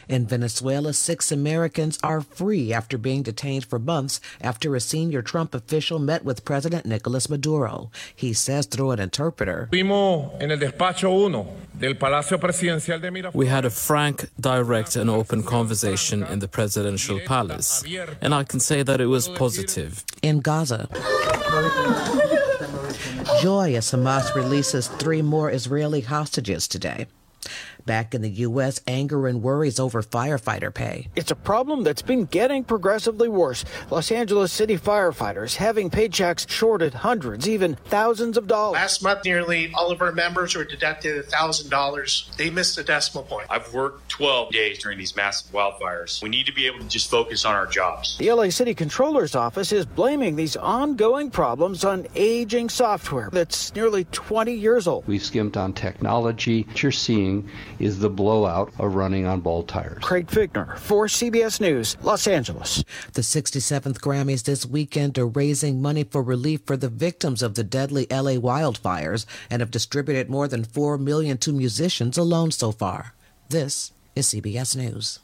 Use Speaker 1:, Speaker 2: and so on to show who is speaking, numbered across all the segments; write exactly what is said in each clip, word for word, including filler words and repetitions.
Speaker 1: In Venezuela, six Americans are free after being detained for months after a senior Trump official met with President Nicolas Maduro. He says through an interpreter,
Speaker 2: We
Speaker 3: had a frank, direct and open conversation in the presidential palace, and I can say that it was positive.
Speaker 1: In Gaza, joy as Hamas releases three more Israeli hostages today. Back in the U S, anger and worries over firefighter pay.
Speaker 4: It's a problem that's been getting progressively worse. Los Angeles City firefighters having paychecks shorted hundreds, even thousands of dollars.
Speaker 5: Last month, nearly all of our members were deducted one thousand dollars. They missed the decimal point.
Speaker 6: I've worked twelve days during these massive wildfires. We need to be able to just focus on our jobs.
Speaker 4: The L A City Controller's Office is blaming these ongoing problems on aging software that's nearly twenty years old.
Speaker 7: We've skimped on technology. What you're seeing is the blowout of running on bald tires.
Speaker 4: Craig Figner for C B S News, Los Angeles.
Speaker 1: The sixty-seventh Grammys this weekend are raising money for relief for the victims of the deadly L A wildfires and have distributed more than four million dollars to musicians alone so far. This is C B S News.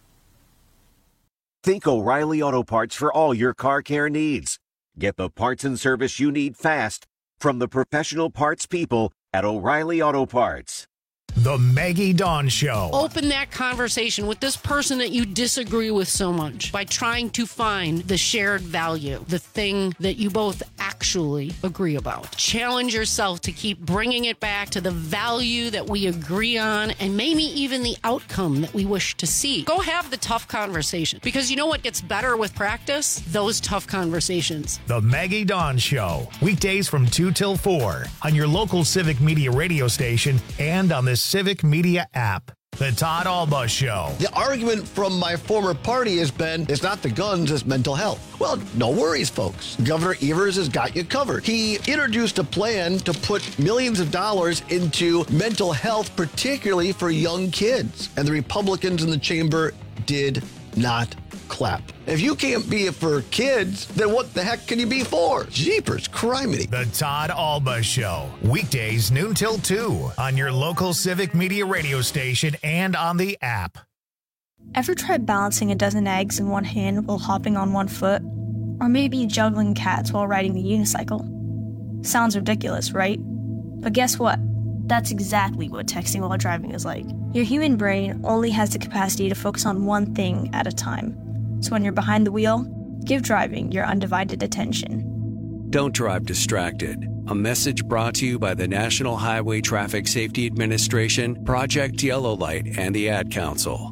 Speaker 8: Think O'Reilly Auto Parts for all your car care needs. Get the parts and service you need fast from the professional parts people at O'Reilly Auto Parts.
Speaker 9: The Maggie Dawn Show.
Speaker 10: Open that conversation with this person that you disagree with so much by trying to find the shared value, the thing that you both actually agree about. Challenge yourself to keep bringing it back to the value that we agree on and maybe even the outcome that we wish to see. Go have the tough conversation, because you know what gets better with practice? Those tough conversations.
Speaker 9: The Maggie Dawn Show. Weekdays from two till four on your local Civic Media radio station and on the Civic Media app. The Todd Alba Show.
Speaker 11: The argument from my former party has been, it's not the guns, it's mental health. Well, no worries, folks. Governor Evers has got you covered. He introduced a plan to put millions of dollars into mental health, particularly for young kids. And the Republicans in the chamber did not clap. If you can't be it for kids, then what the heck can you be for? Jeepers, criminy.
Speaker 9: The Todd Alba Show. Weekdays noon till two on your local Civic Media radio station and on the app.
Speaker 12: Ever tried balancing a dozen eggs in one hand while hopping on one foot? Or maybe juggling cats while riding the unicycle? Sounds ridiculous, right? But guess what? That's exactly what texting while driving is like. Your human brain only has the capacity to focus on one thing at a time. So when you're behind the wheel, give driving your undivided attention.
Speaker 13: Don't drive distracted. A message brought to you by the National Highway Traffic Safety Administration, Project Yellow Light, and the Ad Council.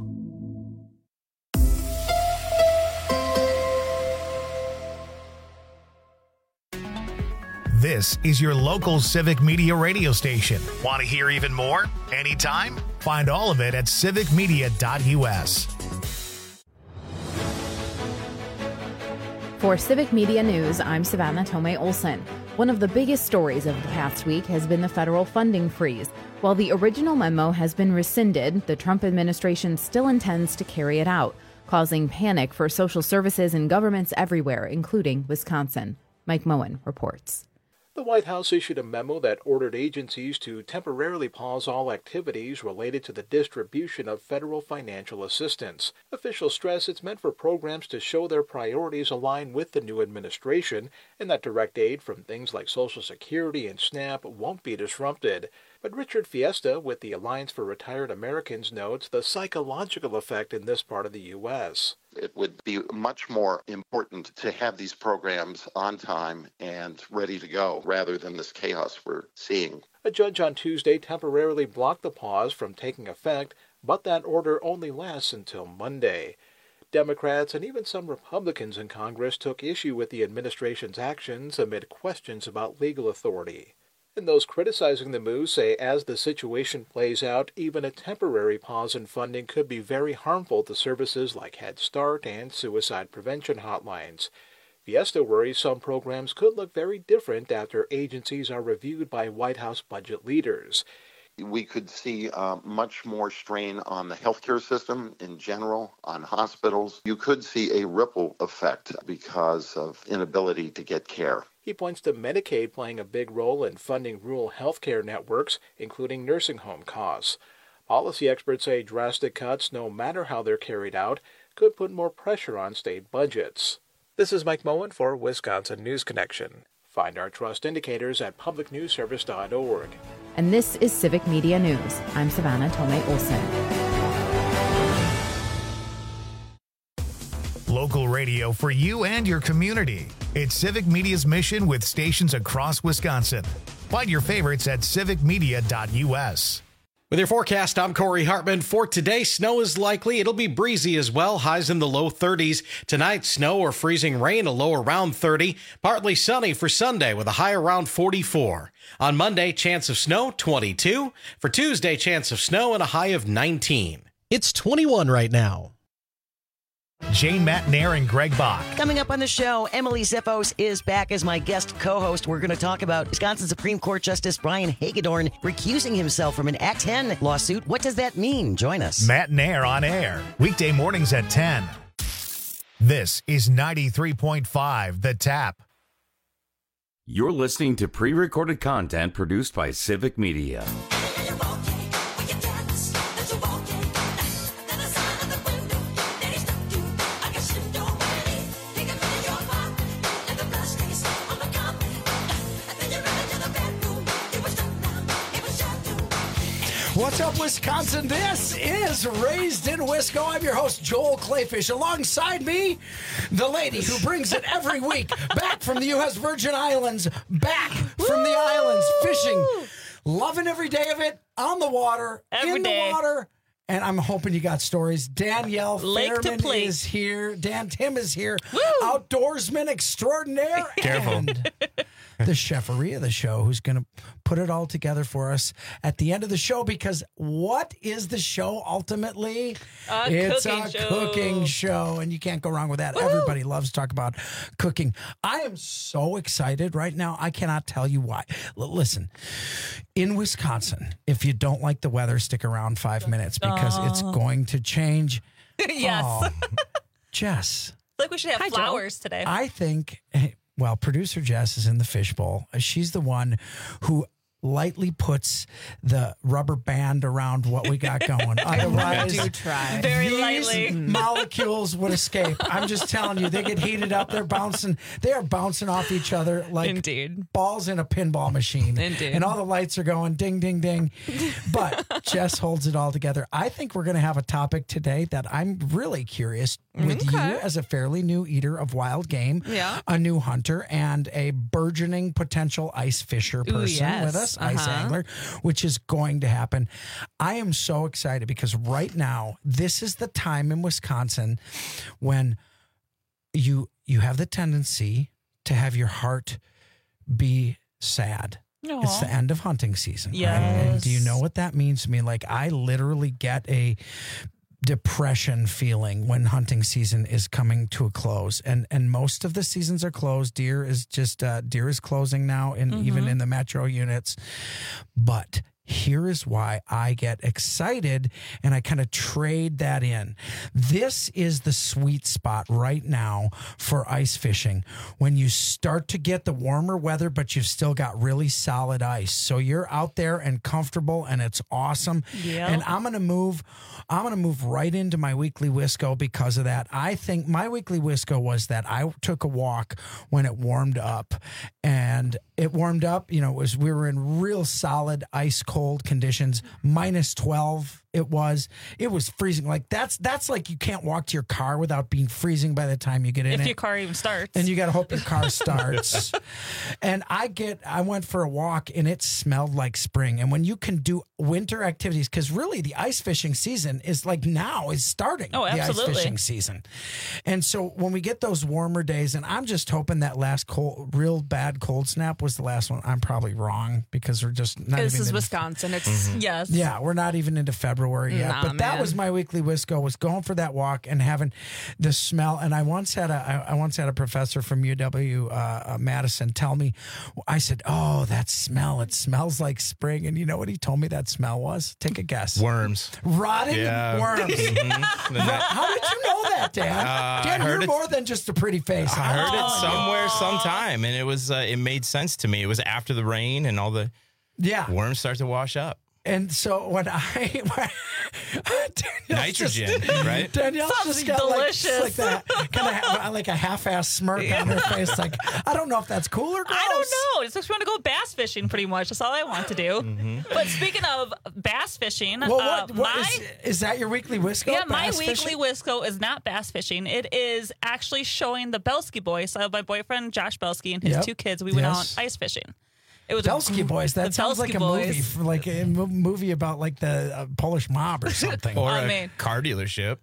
Speaker 9: This is your local Civic Media radio station. Want to hear even more? Anytime? Find all of it at civic media dot u s.
Speaker 14: For Civic Media News, I'm Savannah Tomei Olson. One of the biggest stories of the past week has been the federal funding freeze. While the original memo has been rescinded, the Trump administration still intends to carry it out, causing panic for social services and governments everywhere, including Wisconsin. Mike Moen reports.
Speaker 15: The White House issued a memo that ordered agencies to temporarily pause all activities related to the distribution of federal financial assistance. Officials stress it's meant for programs to show their priorities align with the new administration and that direct aid from things like Social Security and SNAP won't be disrupted. But Richard Fiesta with the Alliance for Retired Americans notes the psychological effect in this part of the U S.
Speaker 16: It would be much more important to have these programs on time and ready to go rather than this chaos we're seeing.
Speaker 15: A judge on Tuesday temporarily blocked the pause from taking effect, but that order only lasts until Monday. Democrats and even some Republicans in Congress took issue with the administration's actions amid questions about legal authority. And those criticizing the move say as the situation plays out, even a temporary pause in funding could be very harmful to services like Head Start and suicide prevention hotlines. Fiesta worries some programs could look very different after agencies are reviewed by White House budget leaders.
Speaker 16: We could see uh, much more strain on the healthcare system in general, on hospitals. You could see a ripple effect because of inability to get care.
Speaker 15: He points to Medicaid playing a big role in funding rural healthcare networks, including nursing home costs. Policy experts say drastic cuts, no matter how they're carried out, could put more pressure on state budgets. This is Mike Moen for Wisconsin News Connection. Find our trust indicators at public news service dot org.
Speaker 14: And this is Civic Media News. I'm Savannah Tomei Olson.
Speaker 9: Local radio for you and your community. It's Civic Media's mission with stations across Wisconsin. Find your favorites at civic media dot u s.
Speaker 2: With your forecast, I'm Corey Hartman. For today, snow is likely. It'll be breezy as well, highs in the low thirties. Tonight, snow or freezing rain, a low around thirty. Partly sunny for Sunday with a high around forty-four. On Monday, chance of snow, twenty-two. For Tuesday, chance of snow and a high of nineteen.
Speaker 17: It's twenty-one right now.
Speaker 9: Jane Matnair and Greg Bach.
Speaker 18: Coming up on the show, Emily Ziffos is back as my guest co-host. We're going to talk about Wisconsin Supreme Court Justice Brian Hagedorn recusing himself from an Act ten lawsuit. What does that mean? Join us.
Speaker 9: Matnair on air, weekday mornings at ten. This is ninety-three point five The Tap.
Speaker 19: You're listening to pre-recorded content produced by Civic Media.
Speaker 20: What's up, Wisconsin? This is Raised in Wisco. I'm your host, Joel Clayfish. Alongside me, the lady who brings it every week, back from the U S Virgin Islands, back from the islands, fishing, loving every day of it, on the water,
Speaker 21: every
Speaker 20: in
Speaker 21: day.
Speaker 20: the water. And I'm hoping you got stories. Danielle
Speaker 21: Lake to
Speaker 20: Fairman
Speaker 21: plate.
Speaker 20: is here. Dan Tim is here.
Speaker 21: Woo!
Speaker 20: Outdoorsman extraordinaire.
Speaker 21: Careful.
Speaker 20: And the cheferie of the show who's going to put it all together for us at the end of the show, because what is the show ultimately?
Speaker 21: A
Speaker 20: it's
Speaker 21: cooking
Speaker 20: a
Speaker 21: show.
Speaker 20: cooking show, and you can't go wrong with that.
Speaker 21: Woo-hoo.
Speaker 20: Everybody loves to talk about cooking. I am so excited right now. I cannot tell you why. L- listen, in Wisconsin, if you don't like the weather, stick around five minutes because it's
Speaker 21: Oh.
Speaker 20: going to change.
Speaker 21: Yes.
Speaker 20: Oh, Jess.
Speaker 21: Like we should have
Speaker 20: Hi, Joe.
Speaker 21: flowers today.
Speaker 20: I think, well, producer Jess is in the fishbowl. She's the one who lightly puts the rubber band around what we got going. Otherwise,
Speaker 14: do try.
Speaker 21: Very
Speaker 20: these
Speaker 21: lightly.
Speaker 20: molecules would escape. I'm just telling you, they get heated up. They're bouncing. They are bouncing off each other like
Speaker 21: Indeed.
Speaker 20: balls in a pinball machine.
Speaker 21: Indeed.
Speaker 20: And all the lights are going ding, ding, ding. But Jess holds it all together. I think we're going to have a topic today that I'm really curious with
Speaker 21: Okay.
Speaker 20: you as a fairly new eater of wild game,
Speaker 21: Yeah.
Speaker 20: a new hunter, and a burgeoning potential ice fisher person
Speaker 21: yes.
Speaker 20: with us, ice
Speaker 21: Uh-huh.
Speaker 20: angler, which is going to happen. I am so excited because right now, this is the time in Wisconsin when you you have the tendency to have your heart be sad.
Speaker 21: Aw.
Speaker 20: It's the end of hunting season. Right?
Speaker 21: Yes.
Speaker 20: And do you know what that means to me? Like, I literally get a depression feeling when hunting season is coming to a close, and and most of the seasons are closed. Deer is just uh, deer is closing now, and
Speaker 21: Mm-hmm.
Speaker 20: even in the metro units. But here is why I get excited and I kind of trade that in. This is the sweet spot right now for ice fishing when you start to get the warmer weather, but you've still got really solid ice. So you're out there and comfortable, and it's awesome.
Speaker 21: Yep.
Speaker 20: And I'm going to move, I'm going to move right into my weekly Wisco because of that. I think my weekly Wisco was that I took a walk when it warmed up, and it warmed up, you know, it was, we were in real solid ice cold conditions, minus twelve. It was, it was freezing. Like that's, that's like, you can't walk to your car without being freezing by the time you get in
Speaker 21: If
Speaker 20: it.
Speaker 21: your car even starts.
Speaker 20: And you got to hope your car starts. And I get, I went for a walk and it smelled like spring. And when you can do winter activities, because really the ice fishing season is like now is starting.
Speaker 21: Oh, absolutely.
Speaker 20: The ice fishing season. And so when we get those warmer days, and I'm just hoping that last cold, real bad cold snap was the last one. I'm probably wrong because we're just not
Speaker 21: This
Speaker 20: even
Speaker 21: is
Speaker 20: into-
Speaker 21: Wisconsin. It's, yes.
Speaker 20: yeah, we're not even into February yet.
Speaker 21: Nah,
Speaker 20: but that
Speaker 21: man.
Speaker 20: was my weekly Wisco, was going for that walk and having the smell. And I once had a I, I once had a professor from U W uh, uh, Madison tell me, I said, "Oh, that smell! It smells like spring." And you know what he told me that smell was? Take a guess.
Speaker 22: Worms.
Speaker 20: Rotting
Speaker 22: Yeah.
Speaker 20: worms.
Speaker 22: Mhm.
Speaker 20: Ro- How did you know that, Dan?
Speaker 22: Uh,
Speaker 20: Dan,
Speaker 22: I heard
Speaker 20: you're
Speaker 22: it-
Speaker 20: more than just a pretty face.
Speaker 22: I heard
Speaker 20: huh?
Speaker 22: it somewhere, sometime, and it was uh, it made sense to me. It was after the rain and all the
Speaker 20: Yeah.
Speaker 22: worms start to wash up.
Speaker 20: And so when I
Speaker 22: nitrogen,
Speaker 20: just,
Speaker 22: right?
Speaker 20: Danielle's
Speaker 21: Sounds
Speaker 20: just got
Speaker 21: delicious.
Speaker 20: like, like that kind of like a half-ass smirk on her face. Like, I don't know if that's cool or gross.
Speaker 21: I don't know. It's just want to go bass fishing, pretty much. That's all I want to do.
Speaker 22: Mm-hmm.
Speaker 21: But speaking of bass fishing,
Speaker 20: Well, what,
Speaker 21: uh,
Speaker 20: what
Speaker 21: my
Speaker 20: is, is that your weekly Wisco?
Speaker 21: yeah, my
Speaker 20: bass
Speaker 21: weekly
Speaker 20: fishing?
Speaker 21: Wisco is not bass fishing. It is actually showing the Belsky boys. So my boyfriend Josh Belsky and his
Speaker 20: Yep.
Speaker 21: two kids. We went
Speaker 20: Yes.
Speaker 21: out ice fishing. It was
Speaker 20: Belsky
Speaker 21: a,
Speaker 20: Boys. That
Speaker 21: the
Speaker 20: sounds
Speaker 21: Belsky
Speaker 20: like a
Speaker 21: boys.
Speaker 20: movie, for like a mo- movie about like the uh, Polish mob or something.
Speaker 22: Or
Speaker 21: I
Speaker 22: a
Speaker 21: mean-
Speaker 22: car dealership.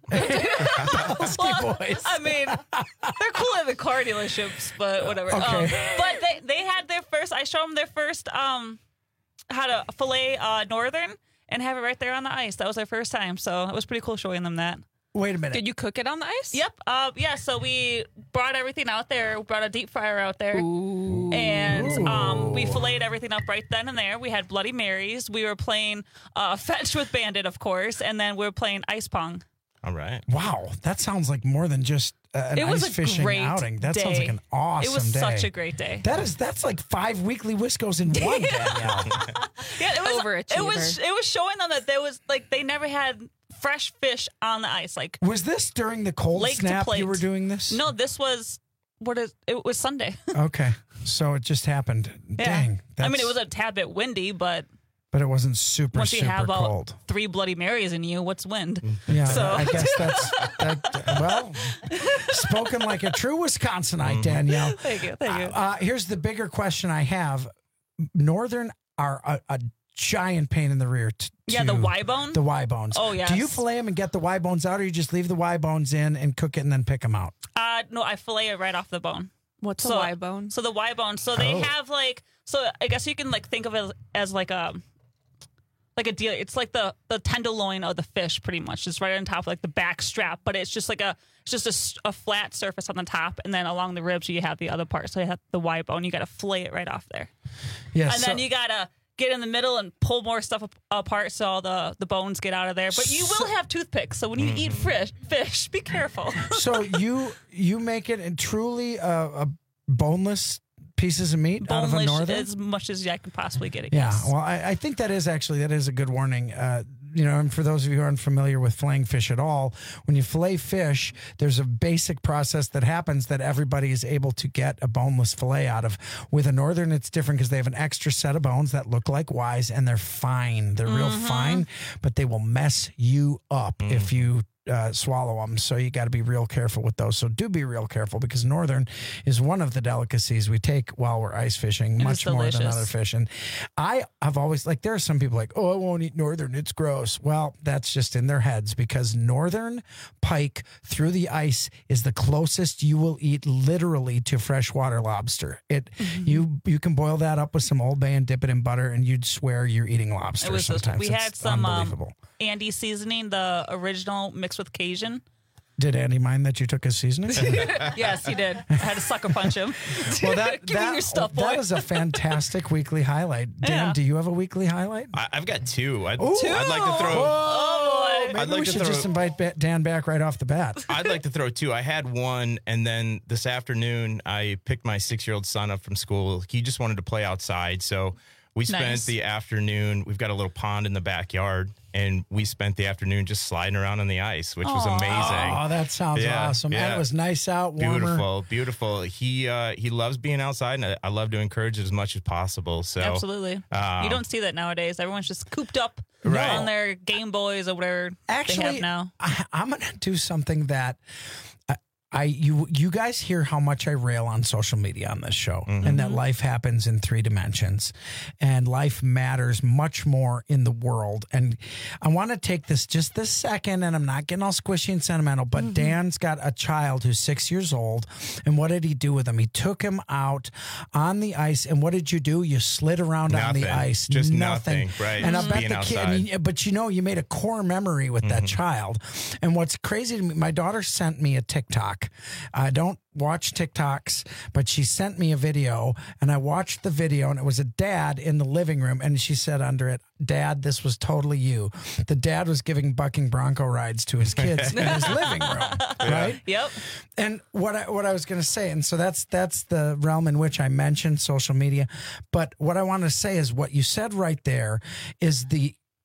Speaker 20: Belsky
Speaker 21: Well,
Speaker 20: Boys.
Speaker 21: I mean, they're cool at the car dealerships, but whatever.
Speaker 20: Okay.
Speaker 21: Um, but they, they had their first, I showed them their first, um, how to fillet uh, Northern and have it right there on the ice. That was their first time. So it was pretty cool showing them that.
Speaker 20: Wait a minute.
Speaker 21: Did you cook it on the ice? Yep. Uh, yeah, so we brought everything out there. We brought a deep fryer out there. Ooh. And um, we filleted everything up right then and there. We had Bloody Marys. We were playing uh, fetch with Bandit, of course. And then we were playing ice pong.
Speaker 22: All right.
Speaker 20: Wow, that sounds like more than just uh, an
Speaker 21: It was
Speaker 20: ice
Speaker 21: a
Speaker 20: fishing
Speaker 21: great
Speaker 20: outing. That sounds
Speaker 21: day.
Speaker 20: like an awesome
Speaker 21: It was
Speaker 20: day.
Speaker 21: such a great day.
Speaker 20: That is that's like five weekly Wiscos in one, Danielle.
Speaker 21: Yeah, it was Overachiever. It was it was showing them that there was like they never had fresh fish on the ice. Like
Speaker 20: Was this during the cold
Speaker 21: lake to
Speaker 20: snap
Speaker 21: plate.
Speaker 20: you were doing this?
Speaker 21: No, this was what is it was Sunday.
Speaker 20: Okay, so it just happened.
Speaker 21: Yeah.
Speaker 20: Dang.
Speaker 21: I mean,
Speaker 20: that's-
Speaker 21: it was a tad bit windy, but
Speaker 20: But it wasn't super,
Speaker 21: once you
Speaker 20: super
Speaker 21: have
Speaker 20: cold.
Speaker 21: about three Bloody Marys in you, what's wind?
Speaker 20: Yeah,
Speaker 21: So
Speaker 20: I guess that's that. Well, spoken like a true Wisconsinite, Danielle.
Speaker 21: Thank you, thank you.
Speaker 20: Uh, here's the bigger question I have: Northern are a, a giant pain in the rear. T-
Speaker 21: Yeah,
Speaker 20: to-
Speaker 21: the Y bone?
Speaker 20: The Y bones.
Speaker 21: Oh, yes.
Speaker 20: Do you fillet them and get the Y bones out, or you just leave the Y bones in and cook it and then pick them out?
Speaker 21: Uh, no, I fillet it right off the bone.
Speaker 3: What's
Speaker 21: so,
Speaker 3: a Y bone?
Speaker 21: So the Y bone. So they
Speaker 20: Oh.
Speaker 21: have like. So I guess you can like think of it as, as like a. Like a deal, it's like the the tenderloin of the fish, pretty much. It's right on top of like the back strap, but it's just like a it's just a s- a, flat surface on the top, and then along the ribs you have the other part. So you have the Y bone. You got to fillet it right off there,
Speaker 20: Yeah,
Speaker 21: and
Speaker 20: so-
Speaker 21: then you gotta get in the middle and pull more stuff ap- apart so all the the bones get out of there. But you will have toothpicks, so when you eat fish, fish, be careful.
Speaker 20: So you you make it in truly a, a boneless pieces of meat out of a
Speaker 21: Boneless
Speaker 20: Northern?
Speaker 21: as much as I can possibly get it.
Speaker 20: Yeah,
Speaker 21: yes.
Speaker 20: well, I, I think that is actually that is a good warning. Uh, you know, and for those of you who aren't familiar with filleting fish at all, when you fillet fish, there's a basic process that happens that everybody is able to get a boneless fillet out of. With a Northern, it's different because they have an extra set of bones that look like Y's, and they're fine. They're real
Speaker 21: Mm-hmm.
Speaker 20: fine, but they will mess you up if you uh, swallow them. So you got to be real careful with those. So do be real careful because Northern is one of the delicacies we take while we're ice fishing,
Speaker 21: It
Speaker 20: much
Speaker 21: is
Speaker 20: more than
Speaker 21: delicious.
Speaker 20: other fish. And I have always, like, there are some people like, oh, I won't eat Northern. It's gross. Well, that's just in their heads because Northern pike through the ice is the closest you will eat literally to freshwater lobster. It
Speaker 21: Mm-hmm.
Speaker 20: you you can boil that up with some Old Bay and dip it in butter, and you'd swear you're eating lobster.
Speaker 21: It was just,
Speaker 20: sometimes
Speaker 21: we
Speaker 20: It's
Speaker 21: had some um,
Speaker 20: unbelievable.
Speaker 21: Andy seasoning, the original mixed with Cajun.
Speaker 20: Did Andy mind that you took his seasoning?
Speaker 21: Yes, he did. I had to sucker punch him.
Speaker 20: Well, that
Speaker 21: Give me
Speaker 20: that,
Speaker 21: your stuff, boy.
Speaker 20: that is a fantastic weekly highlight. Dan,
Speaker 21: Yeah.
Speaker 20: do you have a weekly highlight?
Speaker 22: I, I've got two. I'd,
Speaker 20: Ooh.
Speaker 22: I'd like to throw.
Speaker 21: Oh, boy.
Speaker 20: Maybe
Speaker 22: I'd like
Speaker 20: we
Speaker 22: to
Speaker 20: should
Speaker 22: throw-
Speaker 20: just invite ba- Dan back right off the bat.
Speaker 22: I'd like to throw two. I had one, and then this afternoon I picked my six-year-old son up from school. He just wanted to play outside, so we spent
Speaker 21: Nice.
Speaker 22: the afternoon. We've got a little pond in the backyard, and we spent the afternoon just sliding around on the ice, which was
Speaker 21: Aw.
Speaker 22: amazing.
Speaker 20: Oh, that sounds
Speaker 22: Yeah,
Speaker 20: awesome. And
Speaker 22: yeah.
Speaker 20: it was nice out, warmer.
Speaker 22: Beautiful, beautiful. He uh, he loves being outside, and I, I love to encourage it as much as possible. So
Speaker 21: Absolutely.
Speaker 22: um,
Speaker 21: you don't see that nowadays. Everyone's just cooped up
Speaker 22: Right.
Speaker 21: on their Game Boys or whatever they
Speaker 20: Actually,
Speaker 21: have now.
Speaker 20: I, I'm going to do something that I, I you you guys hear how much I rail on social media on this show,
Speaker 22: Mm-hmm.
Speaker 20: and that life happens in three dimensions, and life matters much more in the world. And I want to take this just this second, and I'm not getting all squishy and sentimental, but
Speaker 21: Mm-hmm.
Speaker 20: Dan's got a child who's six years old, and what did he do with him? He took him out on the ice, and what did you do? You slid around on the
Speaker 22: Nothing.
Speaker 20: ice,
Speaker 22: Just nothing, right.
Speaker 20: And I
Speaker 22: Just
Speaker 20: bet
Speaker 22: being
Speaker 20: the kid,
Speaker 22: outside.
Speaker 20: and you- but you know, you made a core memory with that child. And what's crazy to me, my daughter sent me a TikTok. I don't watch TikToks, but she sent me a video, and I watched the video, and it was a dad in the living room, and she said under it, "Dad, this was totally you." The dad was giving bucking bronco rides to his kids in his living room, right?
Speaker 21: Yep.
Speaker 20: And what I what I was going to say, and so that's that's the realm in which I mentioned social media. But what I want to say is what you said right there is the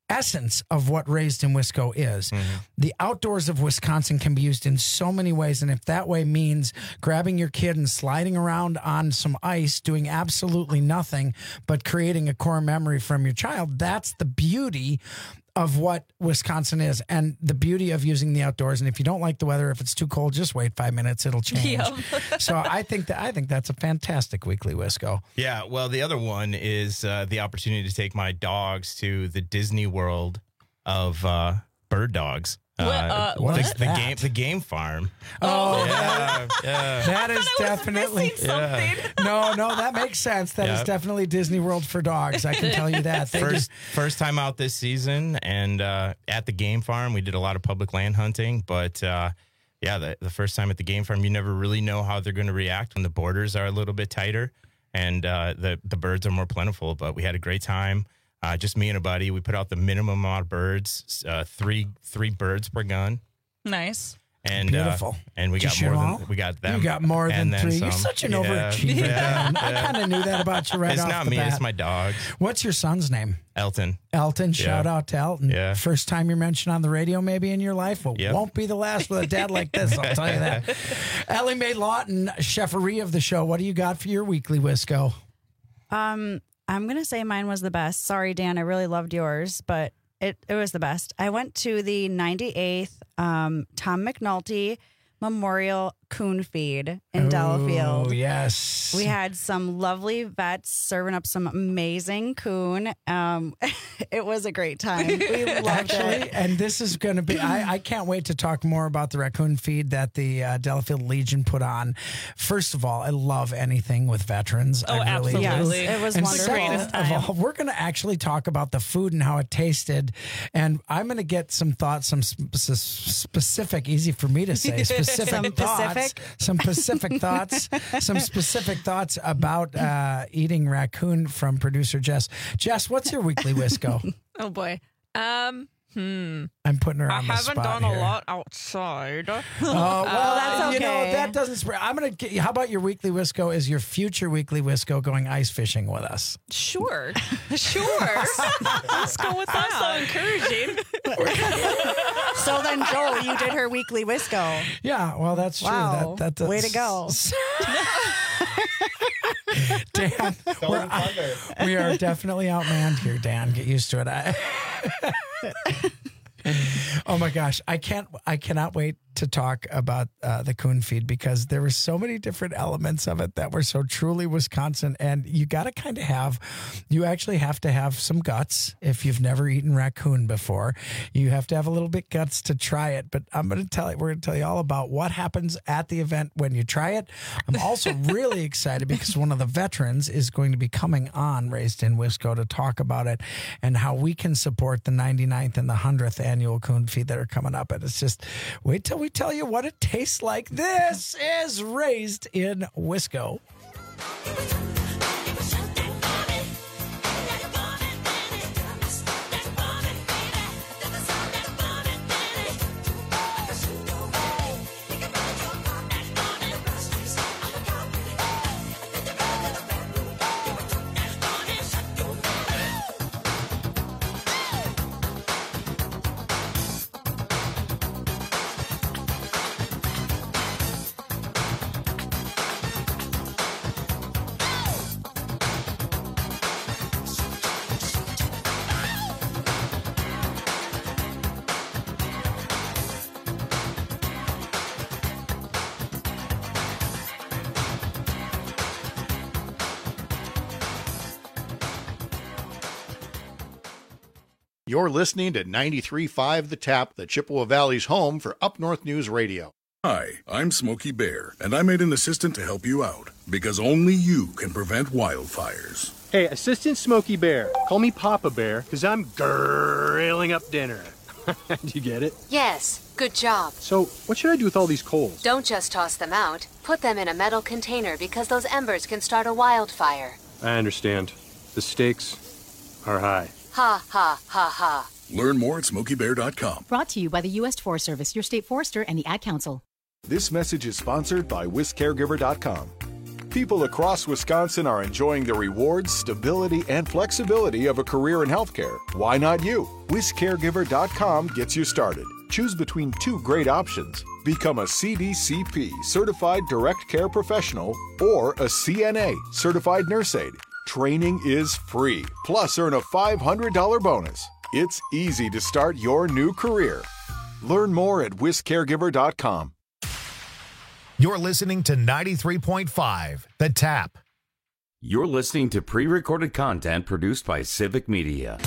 Speaker 20: essence of what Raised in Wisco is. Mm-hmm. The outdoors of Wisconsin can be used in so many ways, and if that way means grabbing your kid and sliding around on some ice, doing absolutely nothing but creating a core memory from your child, that's the beauty of what Wisconsin is and the beauty of using the outdoors. And if you don't like the weather, if it's too cold, just wait five minutes, it'll change. Yep. So I think that I think that's a fantastic Weekly Wisco.
Speaker 22: Yeah, well, the other one is uh, the opportunity to take my dogs to the Disney World of uh, bird dogs.
Speaker 21: What, uh,
Speaker 22: the,
Speaker 21: what?
Speaker 22: the game, the game farm.
Speaker 20: Oh,
Speaker 22: yeah, yeah.
Speaker 20: That is definitely
Speaker 22: yeah.
Speaker 20: no, no. That makes sense. That yep. is definitely Disney World for dogs. I can tell you that. They
Speaker 22: first,
Speaker 20: just...
Speaker 22: first time out this season, and uh, at the game farm, we did a lot of public land hunting. But uh, yeah, the, the first time at the game farm, you never really know how they're going to react when the borders are a little bit tighter and uh, the the birds are more plentiful. But we had a great time. Uh, just me and a buddy. We put out the minimum amount of birds, uh, three three birds per gun.
Speaker 21: Nice.
Speaker 22: And
Speaker 20: beautiful.
Speaker 22: Uh, and we
Speaker 20: Did
Speaker 22: got
Speaker 20: you
Speaker 22: more
Speaker 20: all?
Speaker 22: than we got them.
Speaker 20: You got more than
Speaker 22: then
Speaker 20: three.
Speaker 22: some.
Speaker 20: You're such an
Speaker 22: yeah.
Speaker 20: overachiever.
Speaker 22: Yeah.
Speaker 20: I
Speaker 22: yeah.
Speaker 20: kind of knew that about you right
Speaker 22: it's
Speaker 20: off
Speaker 22: not
Speaker 20: the
Speaker 22: me.
Speaker 20: bat.
Speaker 22: It's my dogs.
Speaker 20: What's your son's name?
Speaker 22: Elton.
Speaker 20: Elton. Shout
Speaker 22: yeah.
Speaker 20: out to Elton.
Speaker 22: Yeah.
Speaker 20: First time you're mentioned on the radio, maybe in your life. Well,
Speaker 22: yep.
Speaker 20: won't be the last with a dad like this. I'll tell you that. Ellie Mae Lawton, cheferie of the show. What do you got for your Weekly Wisco?
Speaker 3: Um. I'm going to say mine was the best. Sorry, Dan, I really loved yours, but it, it was the best. I went to the ninety-eighth um, Tom McNulty Memorial Coon Feed in
Speaker 20: oh,
Speaker 3: Delafield.
Speaker 20: Yes.
Speaker 3: We had some lovely vets serving up some amazing coon. Um, it was a great time. We loved
Speaker 20: Actually,
Speaker 3: it.
Speaker 20: and this is going to be, I, I can't wait to talk more about the raccoon feed that the uh, Delafield Legion put on. First of all, I love anything with veterans.
Speaker 21: Oh,
Speaker 20: I really
Speaker 21: absolutely.
Speaker 3: Yes, it was
Speaker 20: and
Speaker 3: wonderful.
Speaker 20: second of all, we're going to actually talk about the food and how it tasted. And I'm going to get some thoughts, some sp- specific, easy for me to say, specific
Speaker 3: Some
Speaker 20: thoughts.
Speaker 3: Pacific?
Speaker 20: Some Pacific thoughts. Some specific thoughts about uh, eating raccoon from producer Jess. Jess, what's your Weekly Wisco?
Speaker 5: Oh, boy. Um... Hmm.
Speaker 20: I'm putting her
Speaker 5: I
Speaker 20: on the
Speaker 5: haven't
Speaker 20: spot
Speaker 5: done
Speaker 20: here.
Speaker 5: a lot outside.
Speaker 20: Oh, well,
Speaker 3: that's okay.
Speaker 20: You know, that doesn't spread. I'm going to, how about your Weekly Wisco is your future Weekly Wisco going ice fishing with us?
Speaker 5: Sure. Sure. Let's go with that.
Speaker 21: So encouraging.
Speaker 3: So then, Joel, you did her Weekly Wisco.
Speaker 20: Yeah, well, that's true.
Speaker 3: Wow.
Speaker 20: That, that,
Speaker 3: Way to go.
Speaker 20: Dan, we're, we are definitely outmanned here, Dan. Get used to it. I, oh my gosh, I can't. I cannot wait to talk about uh, the coon feed because there were so many different elements of it that were so truly Wisconsin, and you got to kind of have. You actually have to have some guts if you've never eaten raccoon before. You have to have a little bit guts to try it. But I'm going to tell you, we're going to tell you all about what happens at the event when you try it. I'm also really excited because one of the veterans is going to be coming on Raised in Wisco to talk about it and how we can support the ninety-ninth and the one hundredth annual coon feed that are coming up. And it's just wait till we tell you what it tastes like. This is Raised in Wisco.
Speaker 23: You're listening to ninety-three point five The Tap, the Chippewa Valley's home for Up North News Radio.
Speaker 24: Hi, I'm Smokey Bear, and I made an assistant to help you out, because only you can prevent wildfires.
Speaker 25: Hey, Assistant Smokey Bear. Call me Papa Bear, because I'm grilling up dinner. Do you get it?
Speaker 26: Yes, good job.
Speaker 25: So, what should I do with all these coals?
Speaker 26: Don't just toss them out. Put them in a metal container because those embers can start a wildfire.
Speaker 25: I understand. The stakes are high.
Speaker 26: Ha, ha, ha, ha.
Speaker 24: Learn more at smokey bear dot com.
Speaker 27: Brought to you by the U S Forest Service, your state forester, and the Ad Council.
Speaker 28: This message is sponsored by whisk caregiver dot com.
Speaker 1: People across Wisconsin are enjoying the rewards, stability, and flexibility of a career in healthcare. Why not you? Wiz Caregiver dot com gets you started. Choose between two great options. Become a C D C P, Certified Direct Care Professional, or a C N A, Certified Nurse Aide. Training is free, plus earn a five hundred dollars bonus. It's easy to start your new career. Learn more at Wiz Caregiver dot com.
Speaker 9: You're listening to ninety-three point five, The Tap.
Speaker 19: You're listening to pre-recorded content produced by Civic Media.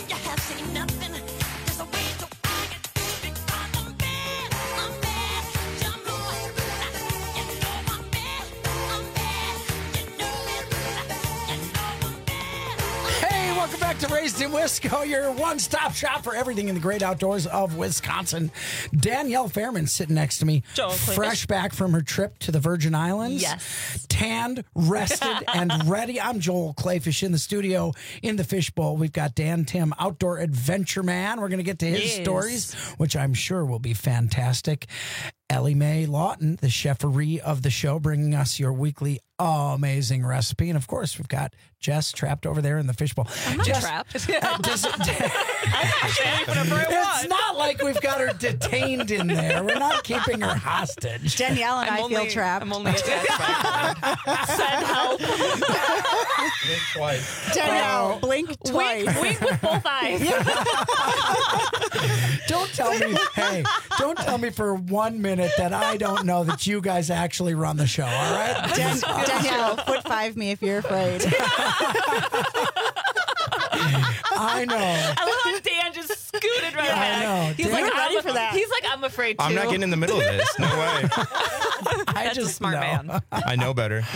Speaker 20: Welcome back to Raised in Wisco, your one-stop shop for everything in the great outdoors of Wisconsin. Danielle Fairman sitting next to me,
Speaker 21: Joel Clayfish.
Speaker 20: Fresh back from her trip to the Virgin Islands.
Speaker 21: Yes.
Speaker 20: Tanned, rested, and ready. I'm Joel Clayfish in the studio in the fishbowl. We've got Dan Tim, outdoor adventure man. We're going to get to his
Speaker 21: Yes.
Speaker 20: stories, which I'm sure will be fantastic. Ellie Mae Lawton, the cheferie of the show, bringing us your weekly amazing recipe. And of course, we've got Jess trapped over there in the fishbowl.
Speaker 5: I'm not
Speaker 20: Jess,
Speaker 5: trapped.
Speaker 20: uh, does it-
Speaker 5: Whatever I
Speaker 20: it's not like we've got her detained in there. We're not keeping her hostage.
Speaker 3: Danielle and
Speaker 5: I'm
Speaker 3: I
Speaker 5: only,
Speaker 3: feel trapped.
Speaker 5: I'm only attached by
Speaker 21: Send help.
Speaker 22: Twice.
Speaker 3: Danielle, blink twice.
Speaker 21: Wink, wink with both eyes.
Speaker 20: Don't tell me, hey, don't tell me for one minute that I don't know that you guys actually run the show, all right?
Speaker 3: Dan- Danielle, foot five me if you're afraid.
Speaker 20: I know.
Speaker 21: I love how Dan just scooted right
Speaker 20: I
Speaker 21: back.
Speaker 20: know.
Speaker 21: He's
Speaker 20: Dan-
Speaker 21: like,
Speaker 20: You're
Speaker 21: I'm
Speaker 3: ready for that.
Speaker 21: He's like, I'm afraid too.
Speaker 22: I'm not getting in the middle of this. No way.
Speaker 20: I
Speaker 5: That's
Speaker 20: just
Speaker 5: a smart
Speaker 20: know.
Speaker 5: man.
Speaker 22: I know better.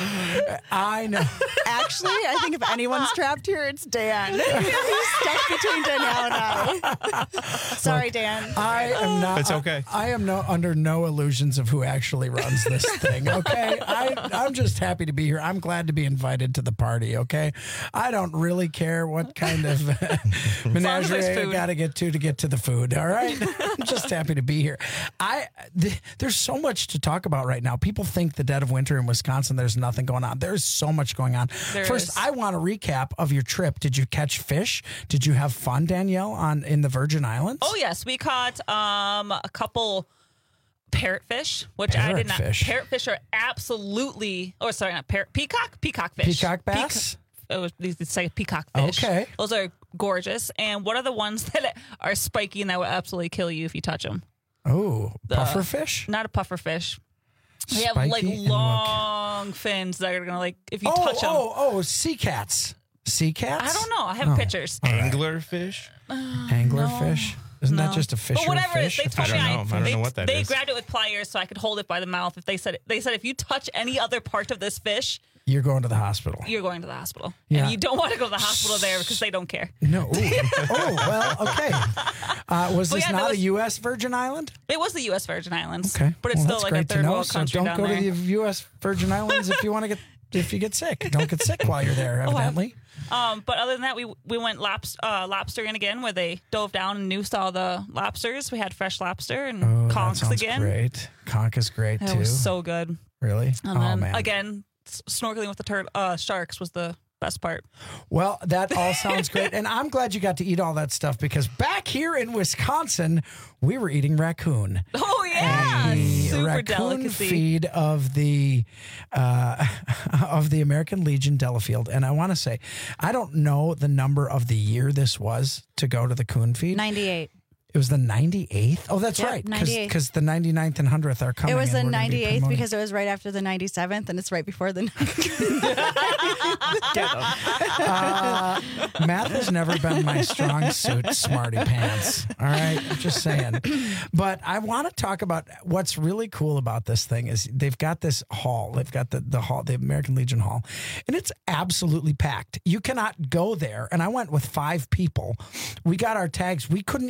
Speaker 20: I know.
Speaker 3: Actually, I think if anyone's trapped here, it's Dan. He's stuck between Danielle and I. Sorry, Dan.
Speaker 20: I am not.
Speaker 22: It's okay.
Speaker 20: I, I am no under no illusions of who actually runs this thing. Okay, I I'm just happy to be here. I'm glad to be invited to the party. Okay, I don't really care what kind of menagerie I
Speaker 21: food.
Speaker 20: got to get to to get to the food. All right, I'm just happy to be here. I th- there's so much to talk about right now. People think the dead of winter in Wisconsin, there's nothing going on. There's so much going on.
Speaker 5: There
Speaker 20: First,
Speaker 5: is.
Speaker 20: I want a recap of your trip. Did you catch fish? Did you have fun, Danielle, on in the Virgin Islands?
Speaker 21: Oh yes, we caught um a couple parrotfish, which I did not.
Speaker 20: Parrotfish.
Speaker 21: Parrotfish are absolutely. Oh, sorry, not parrot. Peacock. Peacock fish.
Speaker 20: Peacock bass?
Speaker 21: Peac- it was, they say peacock fish.
Speaker 20: Okay.
Speaker 21: Those are gorgeous. And what are the ones that are spiky and that will absolutely kill you if you touch them?
Speaker 20: Oh,
Speaker 21: The-
Speaker 20: puffer fish?
Speaker 21: Not a puffer fish. They have like
Speaker 20: Spiky and
Speaker 21: long fins that are gonna like if you
Speaker 20: oh,
Speaker 21: touch them.
Speaker 20: oh, oh, sea cats. Sea cats?
Speaker 21: I don't know. I have
Speaker 20: Oh.
Speaker 21: pictures.
Speaker 22: Anglerfish?
Speaker 20: Anglerfish? Isn't that
Speaker 21: No.
Speaker 20: just a fish?
Speaker 21: But
Speaker 20: or a
Speaker 21: whatever it is,
Speaker 20: fish?
Speaker 21: they told
Speaker 22: I
Speaker 21: me
Speaker 22: don't
Speaker 21: I,
Speaker 22: know. I don't
Speaker 21: they,
Speaker 22: know what that
Speaker 21: they
Speaker 22: is.
Speaker 21: grabbed it with pliers so I could hold it by the mouth. If they said they said if you touch any other part of this fish,
Speaker 20: You're going to the hospital.
Speaker 21: you're going to the hospital.
Speaker 20: Yeah.
Speaker 21: And you don't want to go to the hospital there because they don't care.
Speaker 20: No. Ooh. Oh, well, okay. Uh, was
Speaker 21: Well,
Speaker 20: this
Speaker 21: yeah,
Speaker 20: not
Speaker 21: that
Speaker 20: a
Speaker 21: was-
Speaker 20: U S Virgin Island?
Speaker 21: It was the U S Virgin Islands.
Speaker 20: Okay.
Speaker 21: But it's
Speaker 20: Well,
Speaker 21: still
Speaker 20: that's
Speaker 21: like a
Speaker 20: great to
Speaker 21: third
Speaker 20: know.
Speaker 21: world
Speaker 20: So
Speaker 21: country
Speaker 20: don't
Speaker 21: down
Speaker 20: go
Speaker 21: there.
Speaker 20: to the U S Virgin Islands if you want to get if you get sick. Don't get sick while you're there,
Speaker 21: Oh, I-
Speaker 20: evidently.
Speaker 21: Um, but other than that, we we went lobs, uh, lobstering again, where they dove down and noosed all the lobsters. We had fresh lobster and
Speaker 20: Oh, that
Speaker 21: conchs
Speaker 20: sounds
Speaker 21: again.
Speaker 20: great. Conch is great,
Speaker 21: It
Speaker 20: too.
Speaker 21: was so good.
Speaker 20: Really?
Speaker 21: And
Speaker 20: oh,
Speaker 21: then
Speaker 20: man.
Speaker 21: again, s- snorkeling with the tur- uh, sharks was the best part.
Speaker 20: Well, that all sounds great. And I'm glad you got to eat all that stuff because back here in Wisconsin, we were eating raccoon.
Speaker 21: Oh, yeah.
Speaker 20: The
Speaker 21: Super
Speaker 20: raccoon
Speaker 21: delicacy.
Speaker 20: feed of the uh, of the American Legion Delafield. And I want to say, I don't know the number of the year this was to go to the coon feed.
Speaker 3: ninety-eight.
Speaker 20: It was the ninety-eighth. Oh, that's
Speaker 3: Yep,
Speaker 20: right.
Speaker 3: ninety-eighth.
Speaker 20: Because the ninety-ninth and one hundredth are coming.
Speaker 3: It was
Speaker 20: and
Speaker 3: the
Speaker 20: we're gonna be
Speaker 3: ninety-eighth
Speaker 20: promoting-
Speaker 3: because it was right after the ninety-seventh, and it's right before the.
Speaker 20: Uh, math has never been my strong suit, smarty pants. All right, I'm just saying. But I want to talk about what's really cool about this thing is they've got this hall. They've got the the hall, the American Legion Hall, and it's absolutely packed. You cannot go there. And I went with five people. We got our tags. We couldn't even eat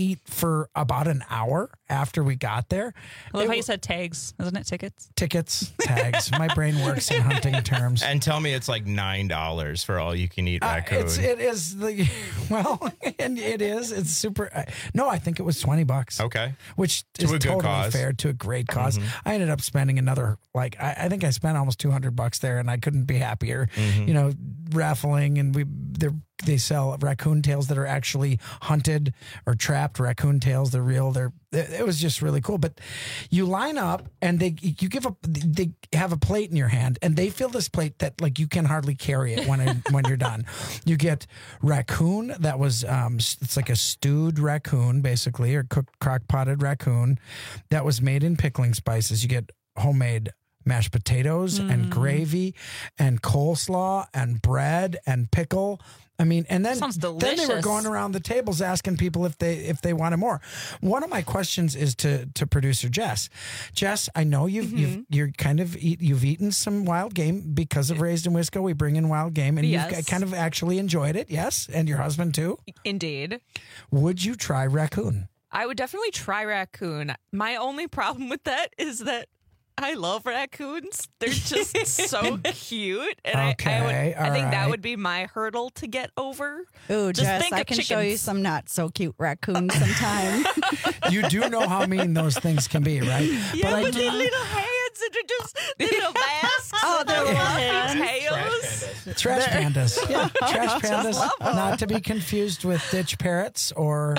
Speaker 20: eat for about an hour after we got there.
Speaker 21: I love
Speaker 20: It
Speaker 21: how
Speaker 20: w-
Speaker 21: you said tags, isn't it? Tickets.
Speaker 20: Tickets, tags. My brain works in hunting terms.
Speaker 22: And tell me it's like nine dollars for all you can eat
Speaker 20: Uh,
Speaker 22: raccoon.
Speaker 20: it's it is the well, and it is. It's super. Uh, no, I think it was twenty bucks.
Speaker 22: Okay,
Speaker 20: which
Speaker 22: To
Speaker 20: is
Speaker 22: a good
Speaker 20: totally
Speaker 22: cause.
Speaker 20: fair to a great because
Speaker 22: Mhm.
Speaker 20: I ended up spending another like I, I think I spent almost two hundred bucks there, and I couldn't be happier.
Speaker 22: Mhm.
Speaker 20: You know, raffling, and we they they sell raccoon tails that are actually hunted or trapped raccoon tails. They're real. They're it was just really cool. But you line up, and they you give a they have a plate in your hand, and they fill this plate that like you can hardly carry it when it, when you're done. You get raccoon that was um it's like a stewed raccoon basically, or cooked crock potted raccoon that was made in pickling spices. You get homemade mashed potatoes and
Speaker 21: Mm.
Speaker 20: gravy and coleslaw and bread and pickle. I mean, and then
Speaker 21: Sounds
Speaker 20: then they were
Speaker 21: delicious.
Speaker 20: going around the tables asking people if they if they wanted more. One of my questions is to to producer Jess. Jess, I know you've you've
Speaker 5: Mm-hmm.
Speaker 20: you're kind of eat, you've eaten some wild game because of Raised in Wisco. We bring in wild game, and
Speaker 5: Yes.
Speaker 20: you've kind of actually enjoyed it. Yes, and your husband too.
Speaker 5: Indeed.
Speaker 20: Would you try raccoon?
Speaker 5: I would definitely try raccoon. My only problem with that is that I love raccoons. They're just so cute. And I, I,
Speaker 20: Okay,
Speaker 5: would, I
Speaker 20: all
Speaker 5: think that
Speaker 20: right.
Speaker 5: would be my hurdle to get over.
Speaker 3: Ooh,
Speaker 5: Just
Speaker 3: Jess,
Speaker 5: think
Speaker 3: I
Speaker 5: of
Speaker 3: can show you
Speaker 5: chickens.
Speaker 3: some not so cute raccoons sometime.
Speaker 20: You do know how mean those things can be, right?
Speaker 5: Yeah,
Speaker 20: I
Speaker 5: but
Speaker 20: do-
Speaker 5: their little hands and they're just their little masks.
Speaker 3: Oh, their little
Speaker 5: fluffy
Speaker 3: hands.
Speaker 5: tails.
Speaker 20: Trash pandas. Yeah, trash
Speaker 5: Just
Speaker 20: pandas.
Speaker 5: love 'em.
Speaker 20: Not to be confused with ditch parrots or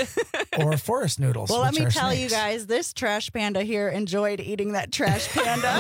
Speaker 20: or forest noodles.
Speaker 3: Well, let
Speaker 20: which
Speaker 3: me
Speaker 20: are
Speaker 3: tell you
Speaker 20: snakes.
Speaker 3: guys, this trash panda here enjoyed eating that trash panda.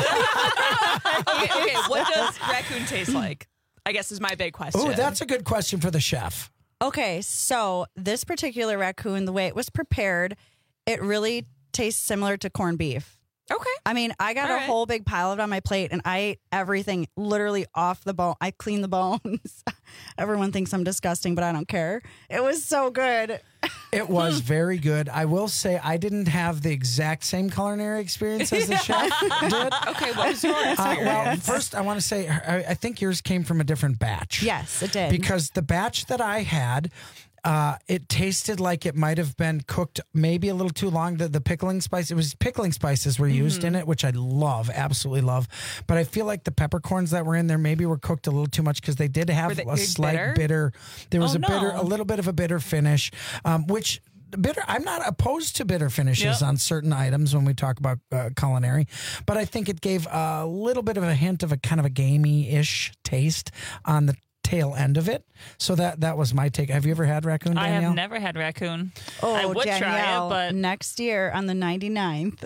Speaker 5: okay, okay. What does raccoon taste like? I guess is my big question.
Speaker 20: Oh, that's a good question for the chef.
Speaker 3: Okay, so this particular raccoon, the way it was prepared, it really tastes similar to corned beef.
Speaker 5: Okay.
Speaker 3: I mean, I got
Speaker 5: All
Speaker 3: a
Speaker 5: right.
Speaker 3: whole big pile of it on my plate, and I ate everything literally off the bone. I cleaned the bones. Everyone thinks I'm disgusting, but I don't care. It was so good.
Speaker 20: It was very good. I will say I didn't have the exact same culinary experience as the chef did.
Speaker 5: Okay, what was your
Speaker 20: Uh,
Speaker 5: experience?
Speaker 20: well, first I want to say I, I think yours came from a different batch.
Speaker 3: Yes, it did.
Speaker 20: Because the batch that I had, uh, it tasted like it might have been cooked maybe a little too long. The, the pickling spice, it was pickling spices were used
Speaker 5: Mm-hmm.
Speaker 20: in it, which I love, absolutely love. But I feel like the peppercorns that were in there maybe were cooked a little too much because they did have
Speaker 5: Were they-
Speaker 20: a
Speaker 5: they're
Speaker 20: slight
Speaker 5: bitter?
Speaker 20: bitter. There was
Speaker 21: Oh,
Speaker 20: a bitter,
Speaker 21: no.
Speaker 20: a little bit of a bitter finish, um, which. Bitter. I'm not opposed to bitter finishes
Speaker 21: Yep.
Speaker 20: on certain items when we talk about uh, culinary, but I think it gave a little bit of a hint of a kind of a gamey-ish taste on the tail end of it. So that that was my take. Have you ever had raccoon,
Speaker 21: I
Speaker 20: Danielle?
Speaker 21: have never had raccoon.
Speaker 3: Oh,
Speaker 21: I would
Speaker 3: Danielle,
Speaker 21: try it, but
Speaker 3: next year on the ninety-ninth.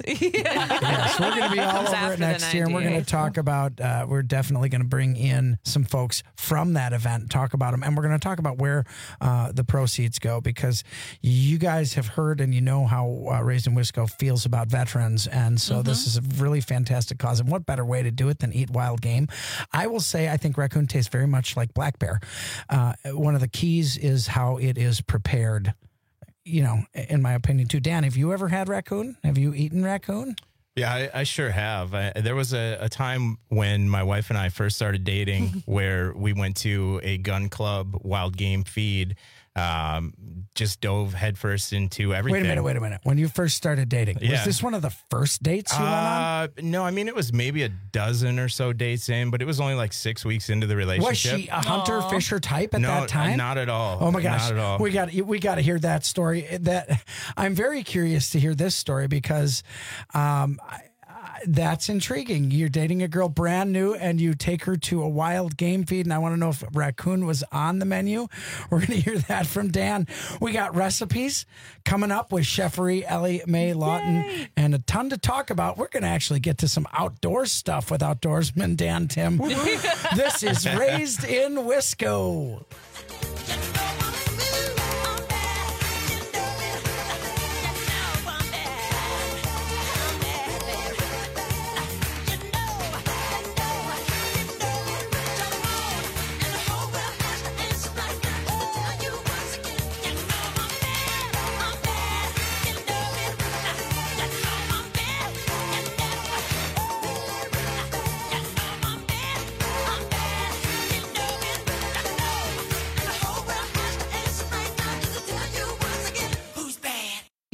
Speaker 20: Yes, we're going to be all
Speaker 5: Comes
Speaker 20: over
Speaker 5: after
Speaker 20: it
Speaker 5: the
Speaker 20: next year, and we're going to
Speaker 5: ninety-eighth.
Speaker 20: talk about. Uh, we're definitely going to bring in some folks from that event, talk about them, and we're going to talk about where uh, the proceeds go because you guys have heard and you know how uh, Raised in Wisco feels about veterans, and so this is a really fantastic cause. And what better way to do it than eat wild game? I will say, I think raccoon tastes very much like black bear. Uh, one of the keys is how it is prepared. You know, in my opinion, too. Dan, have you ever had raccoon? Have you eaten raccoon?
Speaker 22: Yeah, I, I sure have. I, there was a, a time when my wife and I first started dating where we went to a gun club wild game feed, um, just dove headfirst into everything.
Speaker 20: Wait a minute, wait a minute. When you first started dating, was
Speaker 22: Yeah.
Speaker 20: this one of the first dates you went on?
Speaker 22: Uh, no, I mean, it was maybe a dozen or so dates in, but it was only like six weeks into the relationship.
Speaker 20: Was she a hunter
Speaker 21: Aw.
Speaker 20: fisher type at
Speaker 22: no,
Speaker 20: that
Speaker 22: uh,
Speaker 20: time?
Speaker 22: not at all.
Speaker 20: Oh my gosh,
Speaker 22: Not at all.
Speaker 20: we got we got to hear that story. That I'm very curious to hear this story because um, I, I, that's intriguing. You're dating a girl brand new, and you take her to a wild game feed, and I want to know if raccoon was on the menu. We're going to hear that from Dan. We got recipes coming up with Chefery Ellie Mae Lawton, and a ton to talk about. We're going to actually get to some outdoor stuff with outdoorsman Dan Tim. This is Raised in Wisco.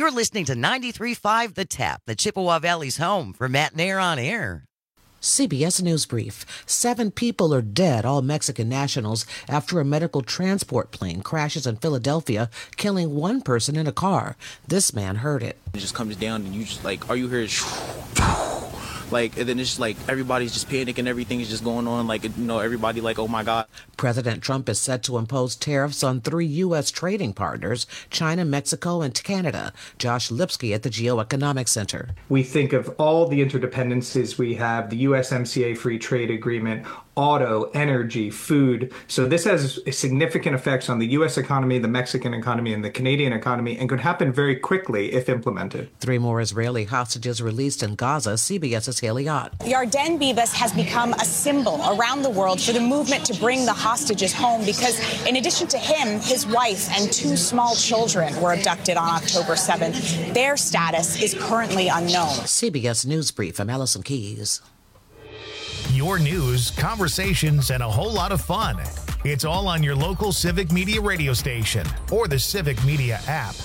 Speaker 18: You're listening to ninety-three point five The Tap, the Chippewa Valley's home for Matt Nair on Air.
Speaker 4: C B S News Brief. Seven people are dead, all Mexican nationals, after a medical transport plane crashes in Philadelphia, killing one person in a car. This man heard it.
Speaker 6: It just comes down and you just like, all you hear is like, and then it's just like everybody's just panicking, everything is just going on, like, you know, everybody like, oh my God.
Speaker 4: President Trump is set to impose tariffs on three U S trading partners, China, Mexico, and Canada. Josh Lipsky at the Geoeconomic Center.
Speaker 7: We think of all the interdependencies we have, the U S M C A free trade agreement, auto, energy, food. So this has significant effects on the U S economy, the Mexican economy, and the Canadian economy, and could happen very quickly if implemented.
Speaker 4: Three more Israeli hostages released in Gaza. CBS's Haley Ott.
Speaker 8: Yarden Bibas has become a symbol around the world for the movement to bring the hostages home because, in addition to him, his wife and two small children were abducted on October seventh. Their status is currently unknown.
Speaker 4: C B S News Brief. I'm Allison Keys.
Speaker 9: Your news, conversations, and a whole lot of fun. It's all on your local Civic Media radio station or the Civic Media app.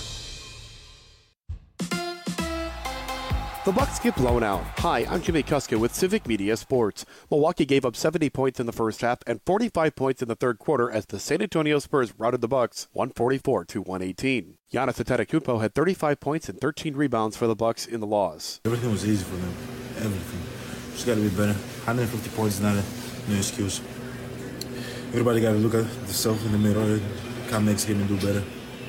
Speaker 10: The Bucks get blown out. Hi, I'm Jimmy Kuska with Civic Media Sports. Milwaukee gave up seventy points in the first half and forty-five points in the third quarter as the San Antonio Spurs routed the Bucks one forty-four to one eighteen. Giannis Antetokounmpo had thirty-five points and thirteen rebounds for the Bucks in the loss.
Speaker 11: Everything was easy for them. Everything. Just got to be better. one hundred fifty points is not a no excuse. Everybody got to look at themselves in the mirror and come next game and do better.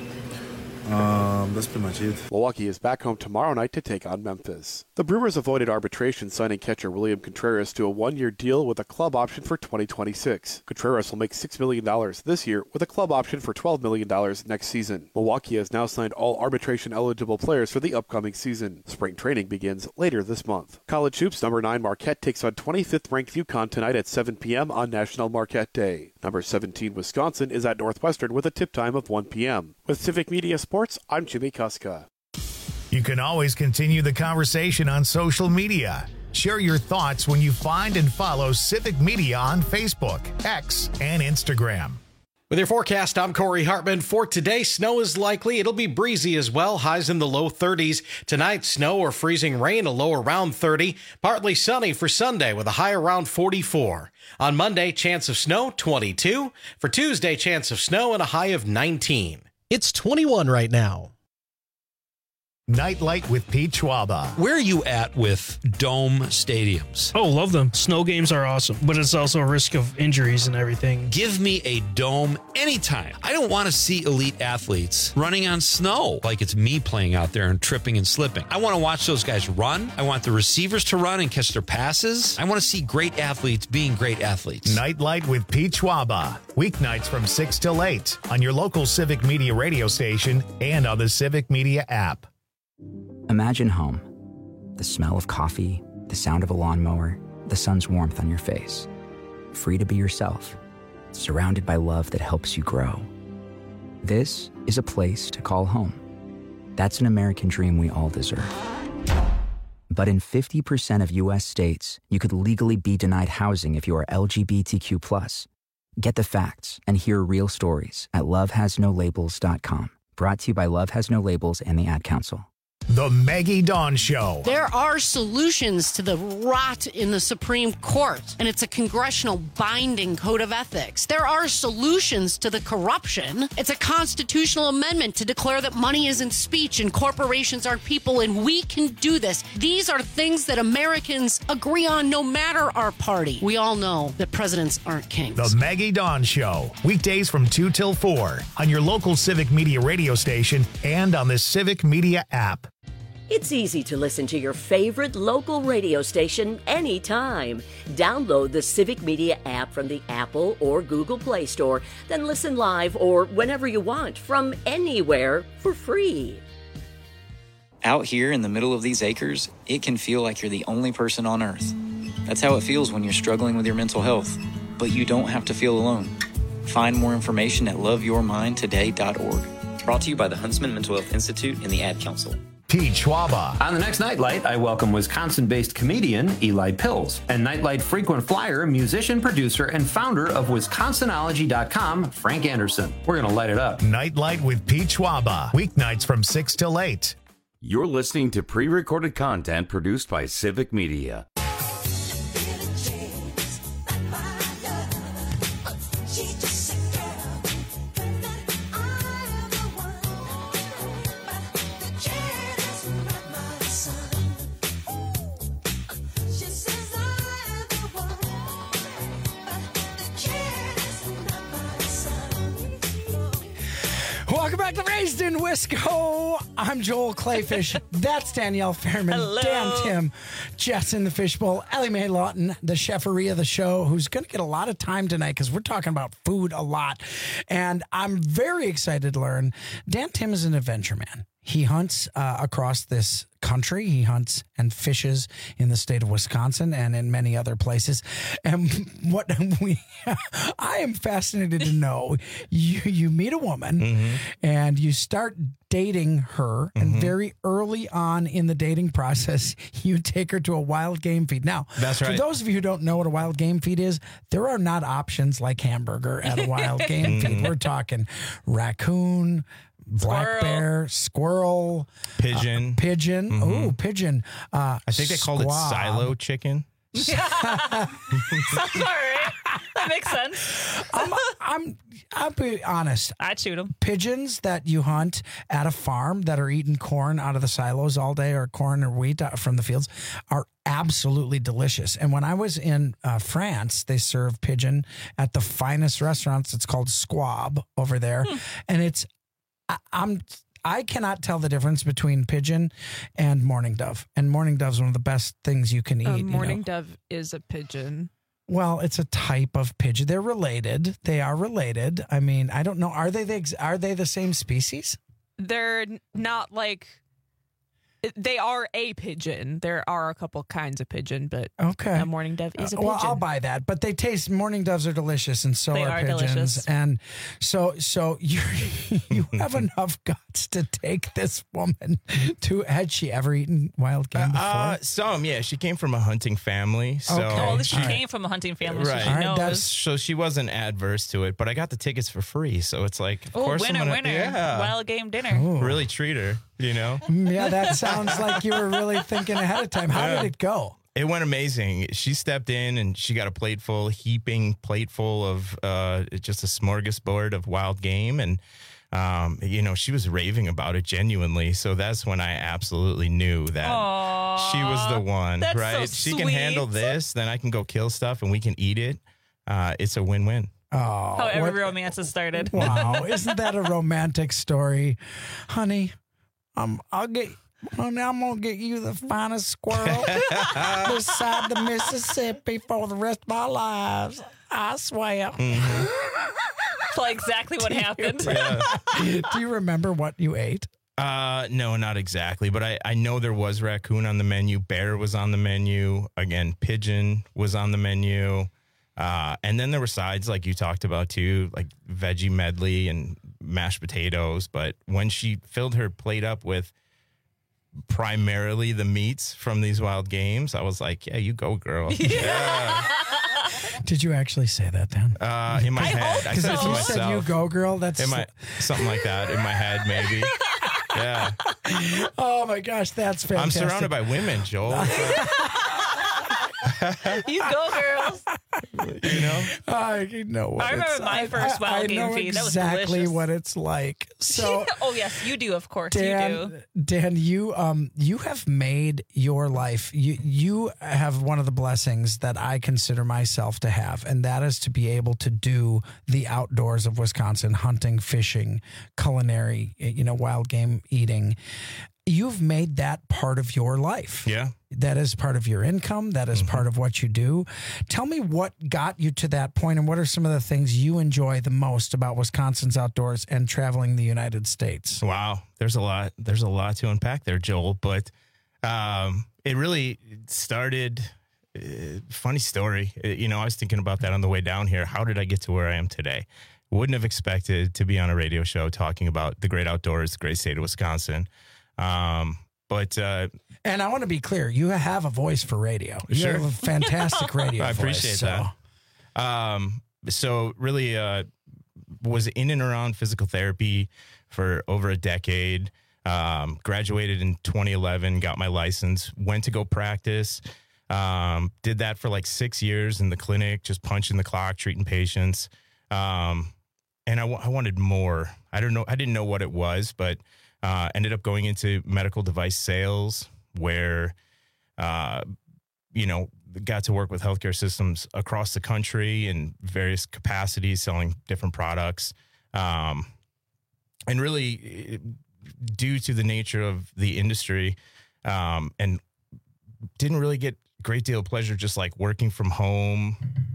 Speaker 11: Um, that's pretty much it.
Speaker 10: Milwaukee is back home tomorrow night to take on Memphis. The Brewers avoided arbitration, signing catcher William Contreras to a one-year deal with a club option for twenty twenty-six. Contreras will make six million dollars this year with a club option for twelve million dollars next season. Milwaukee has now signed all arbitration-eligible players for the upcoming season. Spring training begins later this month. College hoops number nine Marquette takes on twenty-fifth ranked UConn tonight at seven p.m. on National Marquette Day. Number seventeen Wisconsin is at Northwestern with a tip time of one p.m. With Civic Media Sports, I'm Jimmy Kuska.
Speaker 9: You can always continue the conversation on social media. Share your thoughts when you find and follow Civic Media on Facebook, X, and Instagram.
Speaker 2: With your forecast, I'm Corey Hartman. For today, snow is likely. It'll be breezy as well, highs in the low thirties. Tonight, snow or freezing rain, a low around thirty. Partly sunny for Sunday with a high around forty-four. On Monday, chance of snow, twenty-two. For Tuesday, chance of snow and a high of nineteen.
Speaker 17: It's twenty-one right now.
Speaker 9: Nightlight with Pete Schwaba.
Speaker 12: Where are you at with dome stadiums?
Speaker 28: Oh, love them. Snow games are awesome, but it's also a risk of injuries and everything.
Speaker 12: Give me a dome anytime. I don't want to see elite athletes running on snow like it's me playing out there and tripping and slipping. I want to watch those guys run. I want the receivers to run and catch their passes. I want to see great athletes being great athletes.
Speaker 9: Nightlight with Pete Schwaba. Weeknights from six till eight on your local Civic Media radio station and on the Civic Media app.
Speaker 29: Imagine home. The smell of coffee, the sound of a lawnmower, the sun's warmth on your face. Free to be yourself, surrounded by love that helps you grow. This is a place to call home. That's an American dream we all deserve. But in fifty percent of U S states, you could legally be denied housing if you are L G B T Q plus. Get the facts and hear real stories at love has no labels dot com. Brought to you by Love Has No Labels and the Ad Council.
Speaker 9: The Maggie Dawn Show.
Speaker 30: There are solutions to the rot in the Supreme Court, and it's a congressional binding code of ethics. There are solutions to the corruption. It's a constitutional amendment to declare that money isn't speech and corporations aren't people, and we can do this. These are things that Americans agree on no matter our party. We all know that presidents aren't kings.
Speaker 9: The Maggie Dawn Show. Weekdays from two till four on your local Civic Media radio station and on the Civic Media app.
Speaker 31: It's easy to listen to your favorite local radio station anytime. Download the Civic Media app from the Apple or Google Play Store, then listen live or whenever you want from anywhere for free.
Speaker 32: Out here in the middle of these acres, it can feel like you're the only person on Earth. That's how it feels when you're struggling with your mental health. But you don't have to feel alone. Find more information at love your mind today dot org. Brought to you by the Huntsman Mental Health Institute and the Ad Council.
Speaker 9: Pete Schwaba.
Speaker 33: On the next Nightlight, I welcome Wisconsin-based comedian Eli Pills and Nightlight frequent flyer, musician, producer, and founder of Wisconsinology dot com, Frank Anderson. We're going to light it up.
Speaker 9: Nightlight with Pete Schwaba. Weeknights from six till eight
Speaker 1: You're listening to pre-recorded content produced by Civic Media.
Speaker 20: Welcome back to Raised in Wisco. I'm Joel Clayfish. That's Danielle Fairman.
Speaker 21: Hello.
Speaker 20: Dan Tim, Jess in the Fishbowl, Ellie Mae Lawton, the cheferie of the show, who's going to get a lot of time tonight because we're talking about food a lot. And I'm very excited to learn Dan Tim is an adventure man. He hunts uh, across this country. He hunts and fishes in the state of Wisconsin and in many other places. And what we, I am fascinated to know, you you meet a woman
Speaker 22: Mm-hmm.
Speaker 20: and you start dating her, and very early on in the dating process, you take her to a wild game feed. Now,
Speaker 22: That's
Speaker 20: for
Speaker 22: right.
Speaker 20: those of you who don't know what a wild game feed is, there are not options like hamburger at a wild game feed. We're talking raccoon, black
Speaker 21: Squirrel.
Speaker 20: bear, squirrel,
Speaker 22: Pigeon.
Speaker 20: uh, pigeon.
Speaker 22: Mhm.
Speaker 20: Oh, pigeon. Uh,
Speaker 22: I think they called it
Speaker 20: squab.
Speaker 22: silo chicken.
Speaker 21: Sounds all right. That makes sense.
Speaker 20: I'm, I'm, I'll be honest.
Speaker 21: I'd shoot them.
Speaker 20: Pigeons that you hunt at a farm that are eating corn out of the silos all day, or corn or wheat out from the fields, are absolutely delicious. And when I was in uh, France, they serve pigeon at the finest restaurants. It's called Squab over there, and it's I, I'm. I cannot tell the difference between pigeon and mourning dove. And mourning dove is one of the best things you can eat.
Speaker 3: A
Speaker 20: you know.
Speaker 3: mourning dove is a pigeon.
Speaker 20: Well, it's a type of pigeon. They're related. They are related. I mean, I don't know. Are they the ex- are they the same species?
Speaker 3: They're n- not like they are a pigeon. There are a couple kinds of pigeon, but
Speaker 20: Okay.
Speaker 3: a mourning dove is a
Speaker 20: Uh,
Speaker 3: pigeon.
Speaker 20: well, I'll buy that. But they taste. Mourning doves are delicious, and so
Speaker 3: They
Speaker 20: are,
Speaker 3: are
Speaker 20: pigeons.
Speaker 3: delicious.
Speaker 20: And so, so you you have enough guts to take this woman to. Had she ever eaten wild game before?
Speaker 22: Uh, some, yeah. She came from a hunting family. So
Speaker 20: Okay.
Speaker 21: Oh, at least she
Speaker 20: All right.
Speaker 21: came from a hunting family, so
Speaker 22: Right.
Speaker 21: she
Speaker 20: All right,
Speaker 21: knows.
Speaker 20: that's-
Speaker 22: So she wasn't adverse to it, but I got the tickets for free. So it's like, of
Speaker 21: Oh,
Speaker 22: course
Speaker 21: winner,
Speaker 22: I'm gonna,
Speaker 21: winner.
Speaker 22: Yeah,
Speaker 21: Wild game dinner.
Speaker 20: Ooh.
Speaker 22: really treat her, you know?
Speaker 20: Mm, yeah, that sounds like you were really thinking ahead of time. How
Speaker 22: Yeah.
Speaker 20: did it go?
Speaker 22: It went amazing. She stepped in and she got a plate full, heaping plate full of uh, just a smorgasbord of wild game. And, um, you know, she was raving about it genuinely. So that's when I absolutely knew that
Speaker 21: Aww,
Speaker 22: she was the one,
Speaker 21: that's so
Speaker 22: right? She can handle
Speaker 21: sweet.
Speaker 22: this, then I can go kill stuff and we can eat it. Uh, it's a win-win.
Speaker 20: Oh,
Speaker 21: How every
Speaker 20: what-
Speaker 21: romance has started.
Speaker 20: Wow, isn't that a romantic story, honey? Um, I'll get, honey, I'm gonna get you the finest squirrel beside the Mississippi for the rest of our lives. I swear.
Speaker 21: It's like exactly what happened.
Speaker 20: Do you remember what you ate?
Speaker 22: Uh, no, not exactly, but I, I know there was raccoon on the menu. Bear was on the menu. Again, pigeon was on the menu. Uh, and then there were sides like you talked about too, like veggie medley and mashed potatoes. But when she filled her plate up with primarily the meats from these wild games, I was like, yeah, you go, girl. Yeah.
Speaker 20: Did you actually say that, Dan?
Speaker 22: Uh, in my head. I
Speaker 20: Because
Speaker 22: said it
Speaker 20: if
Speaker 22: to
Speaker 20: you
Speaker 22: myself.
Speaker 20: said you go, girl, that's
Speaker 22: In my, something like that in my head, maybe. Yeah.
Speaker 20: oh my gosh, that's
Speaker 22: I'm
Speaker 20: fantastic.
Speaker 22: surrounded by women, Joel.
Speaker 21: You go, girls.
Speaker 22: You know?
Speaker 20: I know what
Speaker 21: I remember
Speaker 20: it's-
Speaker 21: my
Speaker 20: I-
Speaker 21: first
Speaker 20: I-
Speaker 21: wild
Speaker 20: I
Speaker 21: game
Speaker 20: know
Speaker 21: feed. That was
Speaker 20: exactly
Speaker 21: delicious.
Speaker 20: what it's like. So,
Speaker 21: oh yes, you do. Of course, you do.
Speaker 20: Dan, Dan, you um, you have made your life. You you have one of the blessings that I consider myself to have, and that is to be able to do the outdoors of Wisconsin: hunting, fishing, culinary, you know, wild game eating. You've made that part of your life.
Speaker 22: Yeah.
Speaker 20: That is part of your income. That is part of what you do. Tell me what got you to that point, and what are some of the things you enjoy the most about Wisconsin's outdoors and traveling the United States?
Speaker 22: Wow, there's a lot. There's a lot to unpack there, Joel. But um, it really started. Uh, funny story. Uh, You know, I was thinking about that on the way down here. How did I get to where I am today? Wouldn't have expected to be on a radio show talking about the great outdoors, the great state of Wisconsin. Um, but uh,
Speaker 20: And I want to be clear, you have a voice for radio. You
Speaker 22: Sure.
Speaker 20: have a fantastic radio
Speaker 22: I
Speaker 20: voice.
Speaker 22: appreciate
Speaker 20: so.
Speaker 22: that. Um, so really, uh, was in and around physical therapy for over a decade. Um, graduated in twenty eleven, got my license, went to go practice. Um, did that for like six years in the clinic, just punching the clock, treating patients. Um, and I, w- I wanted more. I don't know. I didn't know what it was, but uh, ended up going into medical device sales where, uh, you know, got to work with healthcare systems across the country in various capacities, selling different products. Um, and really, it, due to the nature of the industry, um, and didn't really get a great deal of pleasure just like working from home,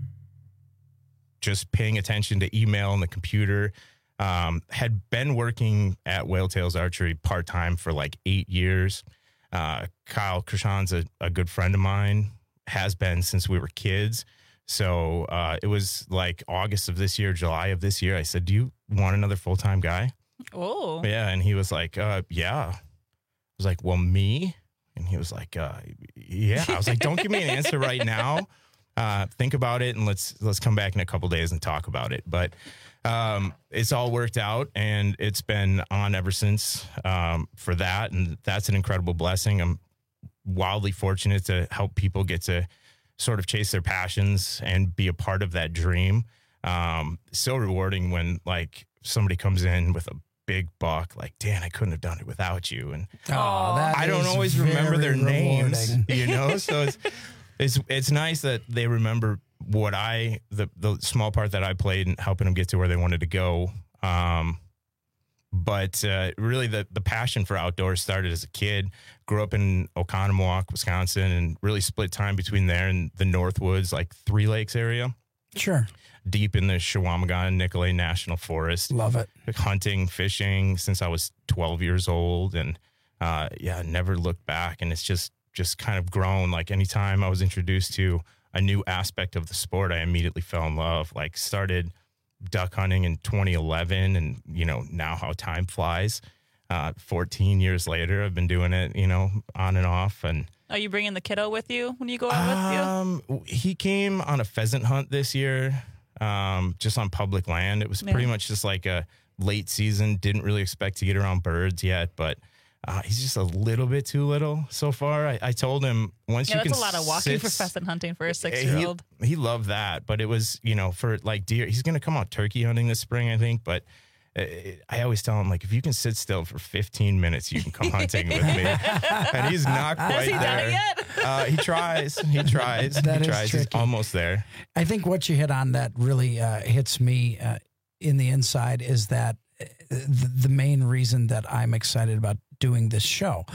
Speaker 22: just paying attention to email and the computer. Um, had been working at Whale Tails Archery part-time for like eight years. Uh, Kyle Krishan's a, a good friend of mine, has been since we were kids. So uh, it was like August of this year, July of this year. I said, do you want another full-time guy?
Speaker 21: Oh.
Speaker 22: Yeah. And he was like, uh, yeah. I was like, well, me? And he was like, uh, yeah. I was like, don't give me an answer right now. Uh, think about it, and let's let's come back in a couple days and talk about it. But um, it's all worked out, and it's been on ever since um, for that. And that's an incredible blessing. I'm wildly fortunate to help people get to sort of chase their passions and be a part of that dream. Um, so rewarding when like somebody comes in with a big buck, like, Dan, I couldn't have done it without you. And
Speaker 20: Oh, that
Speaker 22: I don't
Speaker 20: is
Speaker 22: always remember their
Speaker 20: very
Speaker 22: names,
Speaker 20: rewarding.
Speaker 22: you know? So it's, it's, it's nice that they remember what I, the, the small part that I played in helping them get to where they wanted to go. Um, But uh, really, the, the passion for outdoors started as a kid. Grew up in Oconomowoc, Wisconsin, and really split time between there and the Northwoods, like Three Lakes area.
Speaker 20: Sure.
Speaker 22: Deep in the Chequamegon and Nicolet National Forest.
Speaker 20: Love it.
Speaker 22: Like hunting, fishing since I was twelve years old. And uh, yeah, never looked back. And it's just, just kind of grown. Like anytime I was introduced to a new aspect of the sport, I immediately fell in love. Like started duck hunting in twenty eleven, and you know now how time flies. Uh, fourteen years later, I've been doing it, you know, on and off. And
Speaker 21: Are you bringing the kiddo with you when you go out with you?
Speaker 22: um, he came on a pheasant hunt this year, um, just on public land. It was
Speaker 21: Yeah.
Speaker 22: pretty much just like a late season. Didn't really expect to get around birds yet, but uh, he's just a little bit too little so far. I, I told him once
Speaker 21: Yeah,
Speaker 22: you
Speaker 21: that's
Speaker 22: can
Speaker 21: a lot of walking
Speaker 22: sit-
Speaker 21: for pheasant hunting for a
Speaker 22: He-
Speaker 21: six-year-old.
Speaker 22: He, loved that, but it was, you know, for like deer, he's going to come out turkey hunting this spring, I think. But uh, I always tell him, like, if you can sit still for fifteen minutes, you can come hunting with me. And he's not quite
Speaker 21: Has he
Speaker 22: there.
Speaker 21: done it yet?
Speaker 22: Uh, he tries. He tries.
Speaker 20: That
Speaker 22: he
Speaker 20: is
Speaker 22: tries. He's
Speaker 20: tricky.
Speaker 22: almost there.
Speaker 20: I think what you hit on that really uh, hits me uh, in the inside is that uh, the, the main reason that I'm excited about doing this show.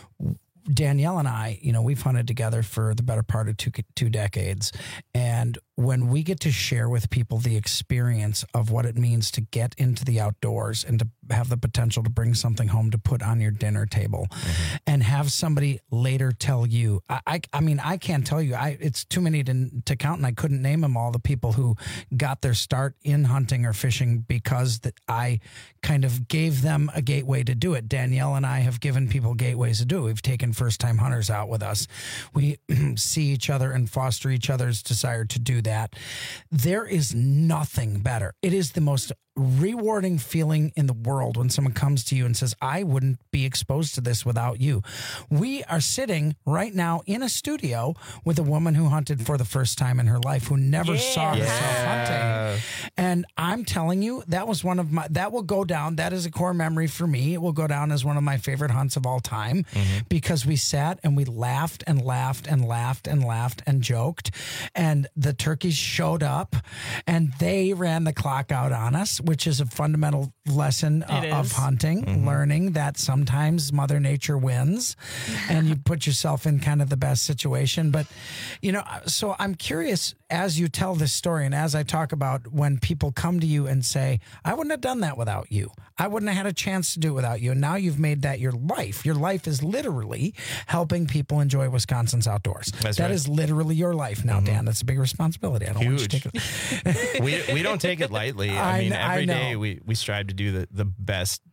Speaker 20: Danielle and I, you know, we've hunted together for the better part of two two decades. And when we get to share with people the experience of what it means to get into the outdoors and to have the potential to bring something home to put on your dinner table, mm-hmm. and have somebody later tell you, I, I, I mean, I can't tell you, I, it's too many to, to count, and I couldn't name them all, the people who got their start in hunting or fishing because that I kind of gave them a gateway to do it. Danielle and I have given people gateways to do it. We've taken first-time hunters out with us. We see each other and foster each other's desire to do that. There is nothing better. It is the most rewarding feeling in the world when someone comes to you and says, I wouldn't be exposed to this without you. We are sitting right now in a studio with a woman who hunted for the first time in her life, who never
Speaker 21: Yeah.
Speaker 20: saw herself
Speaker 22: Yeah.
Speaker 20: hunting. And I'm telling you, that was one of my, that will go down. That is a core memory for me. It will go down as one of my favorite hunts of all time, because we sat and we laughed and laughed and laughed and laughed and joked. And the turkeys showed up and they ran the clock out on us, which is a fundamental lesson uh,
Speaker 21: It
Speaker 20: of
Speaker 21: is.
Speaker 20: hunting, learning that sometimes Mother Nature wins and you put yourself in kind of the best situation. But, you know, so I'm curious, as you tell this story and as I talk about when people come to you and say, I wouldn't have done that without you. I wouldn't have had a chance to do it without you. And now you've made that your life. Your life is literally helping people enjoy Wisconsin's outdoors.
Speaker 22: That's
Speaker 20: That
Speaker 22: right.
Speaker 20: is literally your life now, Dan. That's a big responsibility. I don't want you to
Speaker 22: Huge.
Speaker 20: take it.
Speaker 22: we we don't take it lightly. I,
Speaker 20: I
Speaker 22: mean,
Speaker 20: kn- I
Speaker 22: every
Speaker 20: know.
Speaker 22: day we we strive to do the the best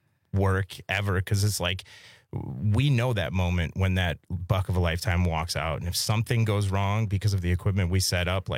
Speaker 22: work ever, because it's like we know that moment when that buck of a lifetime walks out, and if something goes wrong because of the equipment we set up, like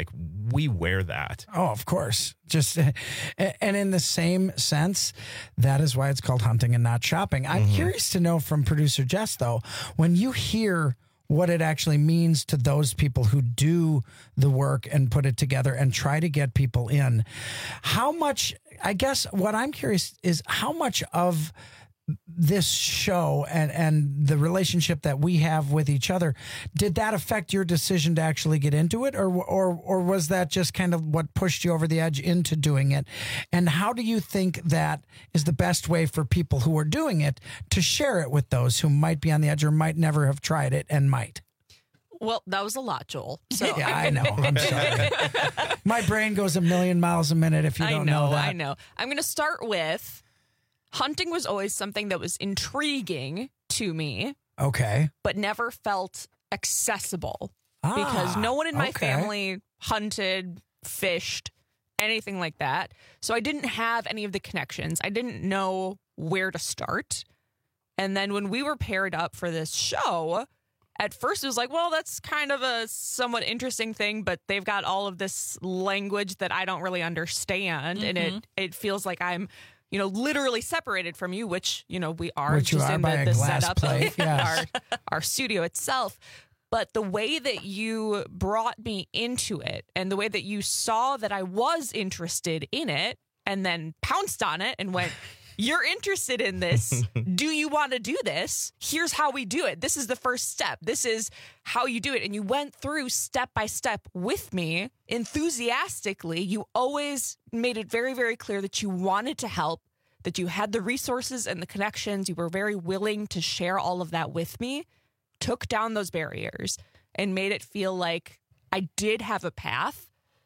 Speaker 22: we wear that.
Speaker 20: Oh, of course. Just and in the same sense, that is why it's called hunting and not shopping. I'm
Speaker 22: Mm-hmm.
Speaker 20: curious to know from producer Jess, though, when you hear what it actually means to those people who do the work and put it together and try to get people in, how much, I guess what I'm curious is how much of this show and, and the relationship that we have with each other, did that affect your decision to actually get into it? Or, or, or was that just kind of what pushed you over the edge into doing it? And how do you think that is the best way for people who are doing it to share it with those who might be on the edge or might never have tried it and might?
Speaker 3: Well, that was a lot, Joel. So
Speaker 20: Yeah, I know. I'm sorry. My brain goes a million miles a minute if you
Speaker 3: I
Speaker 20: don't
Speaker 3: know,
Speaker 20: know that.
Speaker 3: I know. I'm going to start with hunting was always something that was intriguing to me,
Speaker 20: Okay.
Speaker 3: but never felt accessible
Speaker 20: Ah,
Speaker 3: because no one in my
Speaker 20: okay.
Speaker 3: family hunted, fished, anything like that. So I didn't have any of the connections. I didn't know where to start. And then when we were paired up for this show, at first it was like, well, that's kind of a somewhat interesting thing, but they've got all of this language that I don't really understand. And
Speaker 21: Mhm.
Speaker 3: it, it feels like I'm, you know, literally separated from you, which, you know, we are
Speaker 20: Which you
Speaker 3: just
Speaker 20: are
Speaker 3: in
Speaker 20: by
Speaker 3: the,
Speaker 20: a
Speaker 3: the
Speaker 20: glass
Speaker 3: setup
Speaker 20: plate,
Speaker 3: of
Speaker 20: yes.
Speaker 3: our, our studio itself. But the way that you brought me into it and the way that you saw that I was interested in it and then pounced on it and went, you're interested in this. Do you want to do this? Here's how we do it. This is the first step. This is how you do it. And you went through step by step with me enthusiastically. You always made it very, very clear that you wanted to help, that you had the resources and the connections. You were very willing to share all of that with me, took down those barriers and made it feel like I did have a path.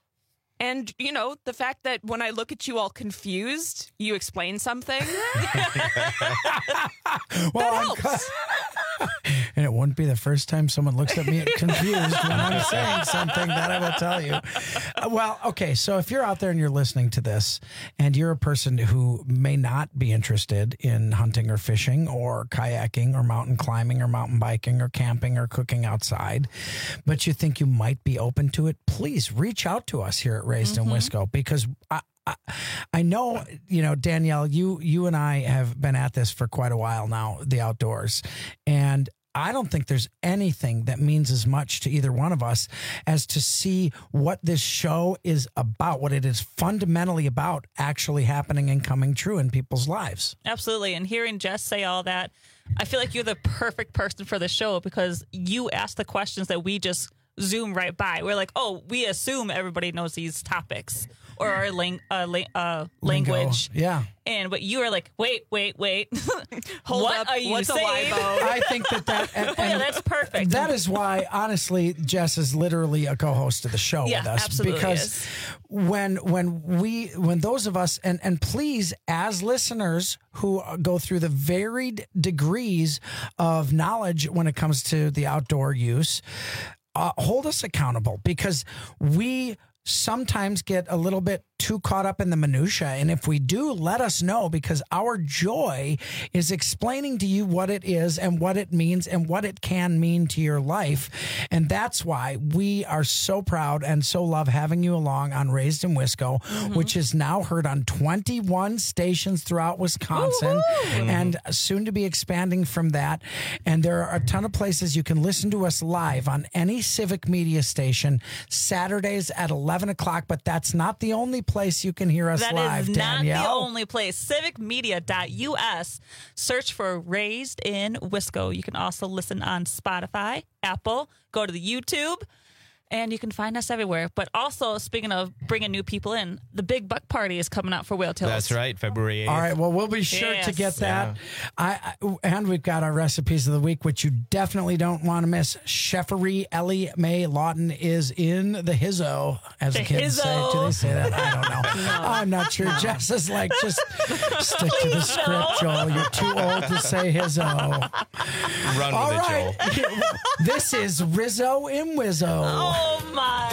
Speaker 3: And, you know, the fact that when I look at you all confused, you explain something.
Speaker 20: Well,
Speaker 3: that
Speaker 20: I'm
Speaker 3: helps.
Speaker 20: And it wouldn't be the first time someone looks at me confused when I'm saying something, that I will tell you. Uh, Well, okay, so if you're out there and you're listening to this and you're a person who may not be interested in hunting or fishing or kayaking or mountain climbing or mountain biking or camping or cooking outside, but you think you might be open to it, please reach out to us here at Raised in Wisco, because I, I, I know, you know, Danielle, you you and I have been at this for quite a while now, the outdoors. And I don't think there's anything that means as much to either one of us as to see what this show is about, what it is fundamentally about actually happening and coming true in people's lives.
Speaker 21: Absolutely. And hearing Jess say all that, I feel like you're the perfect person for the show because you ask the questions that we just zoom right by. We're like, oh, we assume everybody knows these topics or our ling- uh, la- uh, language.
Speaker 20: Lingo. Yeah.
Speaker 21: And but you are like, wait, wait, wait.
Speaker 3: Hold
Speaker 21: what
Speaker 3: up,
Speaker 21: are you
Speaker 3: what's a
Speaker 21: saying?
Speaker 3: libo?
Speaker 20: I think that that and,
Speaker 21: Oh, yeah, that's perfect.
Speaker 20: That is why, honestly, Jess is literally a co-host of the show
Speaker 21: Yeah,
Speaker 20: with us
Speaker 21: absolutely
Speaker 20: because
Speaker 21: is.
Speaker 20: when when we when those of us and and please, as listeners who go through the varied degrees of knowledge when it comes to the outdoor use, uh, hold us accountable because we sometimes get a little bit too caught up in the minutia. And if we do, let us know, because our joy is explaining to you what it is and what it means and what it can mean to your life. And that's why we are so proud and so love having you along on Raised in Wisco, mm-hmm. which is now heard on twenty-one stations throughout Wisconsin Woo-hoo! And soon to be expanding from that. And there are a ton of places you can listen to us live on any Civic Media station Saturdays at eleven o'clock, but that's not the only place you can hear us
Speaker 21: that
Speaker 20: live,
Speaker 21: is not
Speaker 20: Danielle.
Speaker 21: the only place. civic media dot U S. Search for Raised in Wisco. You can also listen on Spotify, Apple, go to the YouTube, and you can find us everywhere. But also, speaking of bringing new people in, the Big Buck Party is coming out for Whale Tails.
Speaker 22: That's right, February eighth.
Speaker 20: All right, well, we'll be sure
Speaker 21: Yes.
Speaker 20: to get that.
Speaker 22: Yeah.
Speaker 20: I, I And we've got our recipes of the week, which you definitely don't want to miss. Chefery Ellie Mae Lawton is in the hizzo, as the,
Speaker 21: The
Speaker 20: kids say.
Speaker 21: hizzo.
Speaker 20: Do they say that? I don't know.
Speaker 21: No.
Speaker 20: I'm not sure.
Speaker 21: No.
Speaker 20: Jess is like, just stick to the
Speaker 21: Please
Speaker 20: script,
Speaker 21: no.
Speaker 20: Joel. You're too old to say hizzo.
Speaker 22: Run
Speaker 20: All
Speaker 22: with
Speaker 20: right.
Speaker 22: it, Joel.
Speaker 20: This is Rizzo in Wizzo.
Speaker 21: Oh, my.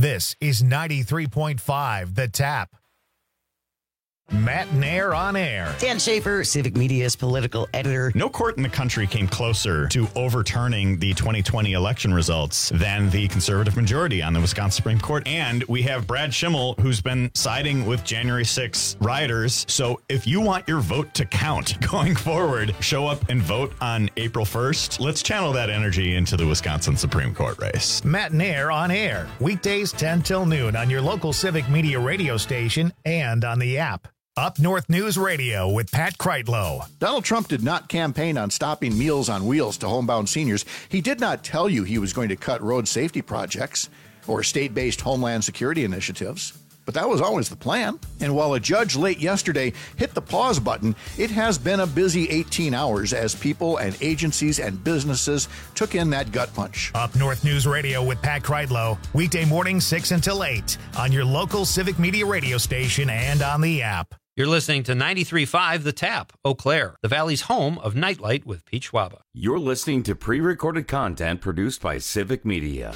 Speaker 9: This is ninety-three point five The Tap. Matt Nair on air.
Speaker 5: Dan Schaefer, Civic Media's political editor.
Speaker 6: No court in the country came closer to overturning the twenty twenty election results than the conservative majority on the Wisconsin Supreme Court. And we have Brad Schimmel, who's been siding with January sixth rioters. So if you want your vote to count going forward, show up and vote on April first. Let's channel that energy into the Wisconsin Supreme Court race.
Speaker 9: Matt Nair on air. Weekdays ten till noon on your local Civic Media radio station and on the app. Up North News Radio with Pat Kreitlow.
Speaker 13: Donald Trump did not campaign on stopping Meals on Wheels to homebound seniors. He did not tell you he was going to cut road safety projects or state-based homeland security initiatives. But that was always the plan. And while a judge late yesterday hit the pause button, it has been a busy eighteen hours as people and agencies and businesses took in that gut punch.
Speaker 9: Up North News Radio with Pat Kreitlow. Weekday morning six until eight on your local Civic Media radio station and on the app.
Speaker 12: You're listening to ninety-three point five The Tap, Eau Claire, the Valley's home of Nightlight with Pete Schwaba.
Speaker 1: You're listening to pre-recorded content produced by Civic Media.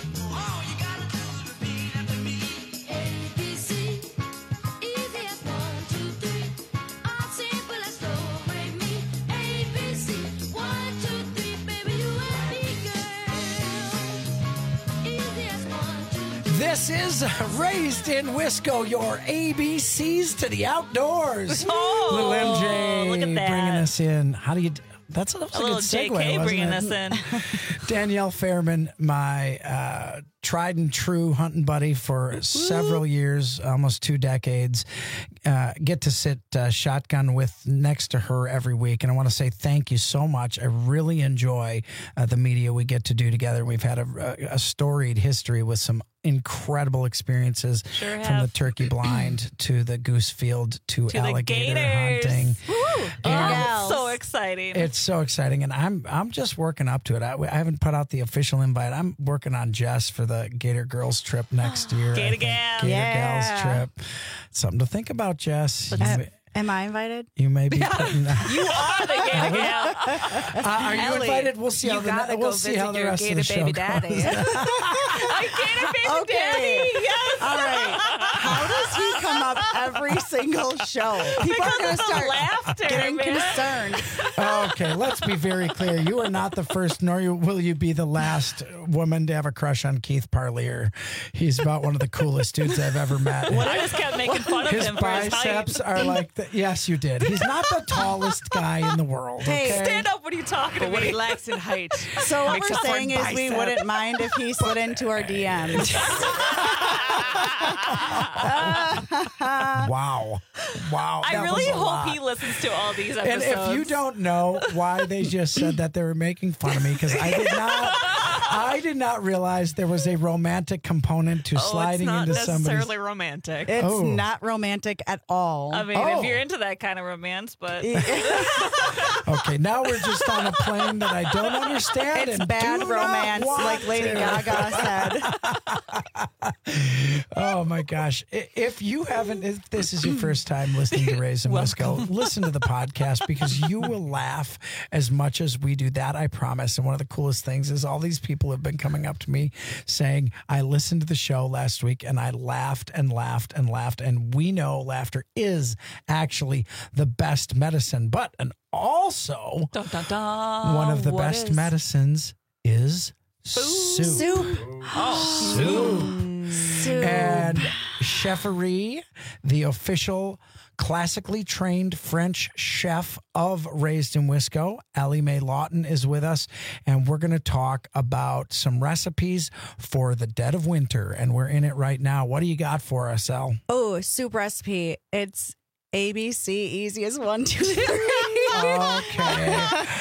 Speaker 20: This is Raised in Wisco, your A B Cs to the outdoors.
Speaker 21: Oh,
Speaker 20: Little M J
Speaker 21: look at that.
Speaker 20: bringing us in. How do you... That's, that was a,
Speaker 21: a
Speaker 20: good
Speaker 21: little
Speaker 20: segue,
Speaker 21: J K
Speaker 20: wasn't
Speaker 21: bringing
Speaker 20: it?
Speaker 21: us in.
Speaker 20: Danielle Fairman, my uh, tried and true hunting buddy for several years, almost two decades, uh, get to sit uh, shotgun with next to her every week. And I want to say thank you so much. I really enjoy uh, the media we get to do together. We've had a, a storied history with some incredible experiences
Speaker 21: Sure
Speaker 20: from
Speaker 21: have.
Speaker 20: the turkey blind to the goose field to,
Speaker 21: To the
Speaker 20: alligator
Speaker 21: gators.
Speaker 20: hunting.
Speaker 21: Woo!
Speaker 20: And
Speaker 21: Oh, so exciting.
Speaker 20: it's so exciting, and I'm I'm just working up to it. I, I haven't put out the official invite. I'm working on Jess for the Gator Girls trip next year. I
Speaker 21: Gator
Speaker 20: think.
Speaker 21: Gals.
Speaker 20: Gator
Speaker 14: Yeah.
Speaker 20: Gals trip. Something to think about, Jess. You,
Speaker 14: Uh,
Speaker 20: may,
Speaker 14: am I invited?
Speaker 20: you may be putting.
Speaker 21: You are the Gator Gal.
Speaker 20: Uh, are you
Speaker 14: Ellie,
Speaker 20: invited? We'll see how
Speaker 14: you
Speaker 20: the
Speaker 14: gotta
Speaker 20: we'll
Speaker 14: go
Speaker 20: see how
Speaker 14: visit
Speaker 20: the
Speaker 14: your
Speaker 20: rest of
Speaker 14: Gator
Speaker 20: the show
Speaker 14: baby
Speaker 20: goes.
Speaker 14: daddy.
Speaker 21: A Gator baby
Speaker 14: Okay.
Speaker 21: daddy. Yes.
Speaker 14: All right. How does he come up every single show? People
Speaker 21: Because
Speaker 14: are going
Speaker 21: of
Speaker 14: to
Speaker 21: the
Speaker 14: start
Speaker 21: laughter,
Speaker 14: getting
Speaker 21: man.
Speaker 14: concerned.
Speaker 20: Okay, let's be very clear. You are not the first, nor you, will you be the last woman to have a crush on Keith Parlier. He's about one of the coolest dudes I've ever met.
Speaker 21: I just kept making fun of
Speaker 20: His
Speaker 21: him for his
Speaker 20: biceps
Speaker 21: height.
Speaker 20: are like, the, yes, you did. He's not the tallest guy in the world.
Speaker 14: Hey,
Speaker 20: okay?
Speaker 21: Stand up when you talking to
Speaker 3: But what
Speaker 21: me.
Speaker 3: he lacks in height.
Speaker 14: So what
Speaker 3: makes
Speaker 14: we're
Speaker 3: up for
Speaker 14: saying is we
Speaker 3: bicep.
Speaker 14: wouldn't mind if he slid into our D Ms.
Speaker 20: Wow. Wow.
Speaker 21: I
Speaker 20: that
Speaker 21: really
Speaker 20: was a
Speaker 21: hope
Speaker 20: lot.
Speaker 21: he listens to all these
Speaker 20: And
Speaker 21: episodes.
Speaker 20: if you don't know why they just said that, they were making fun of me because I did not. I did not realize there was a romantic component to
Speaker 3: Oh,
Speaker 20: sliding
Speaker 3: it's not
Speaker 20: into
Speaker 3: necessarily
Speaker 20: somebody's.
Speaker 3: romantic.
Speaker 14: It's
Speaker 20: Oh.
Speaker 14: not romantic at all.
Speaker 21: I mean,
Speaker 20: Oh.
Speaker 21: if you're into that kind of romance, but
Speaker 20: Okay, now we're just on a plane that I don't understand.
Speaker 14: It's
Speaker 20: and
Speaker 14: bad
Speaker 20: do not
Speaker 14: romance,
Speaker 20: want
Speaker 14: like Lady
Speaker 20: to.
Speaker 14: Gaga said.
Speaker 20: Oh my gosh! I- If you haven't, if this is your first time listening to Raise in Wisco, listen to the podcast because you will laugh as much as we do. That I promise. And one of the coolest things is all these people have been coming up to me saying, "I listened to the show last week and I laughed and laughed and laughed." And we know laughter is actually the best medicine, but and also
Speaker 21: dun, dun, dun.
Speaker 20: one of the
Speaker 21: What
Speaker 20: best
Speaker 21: is-
Speaker 20: medicines is soup.
Speaker 14: Soup.
Speaker 21: Oh,
Speaker 20: Soup.
Speaker 14: Soup.
Speaker 20: And Cheferie, the official classically trained French chef of Raised in Wisco, Allie Mae Lawton, is with us, and we're going to talk about some recipes for the dead of winter, and we're in it right now. What do you got for us, Elle?
Speaker 14: Oh, soup recipe. It's A B C, easiest one, two, three.
Speaker 20: Okay.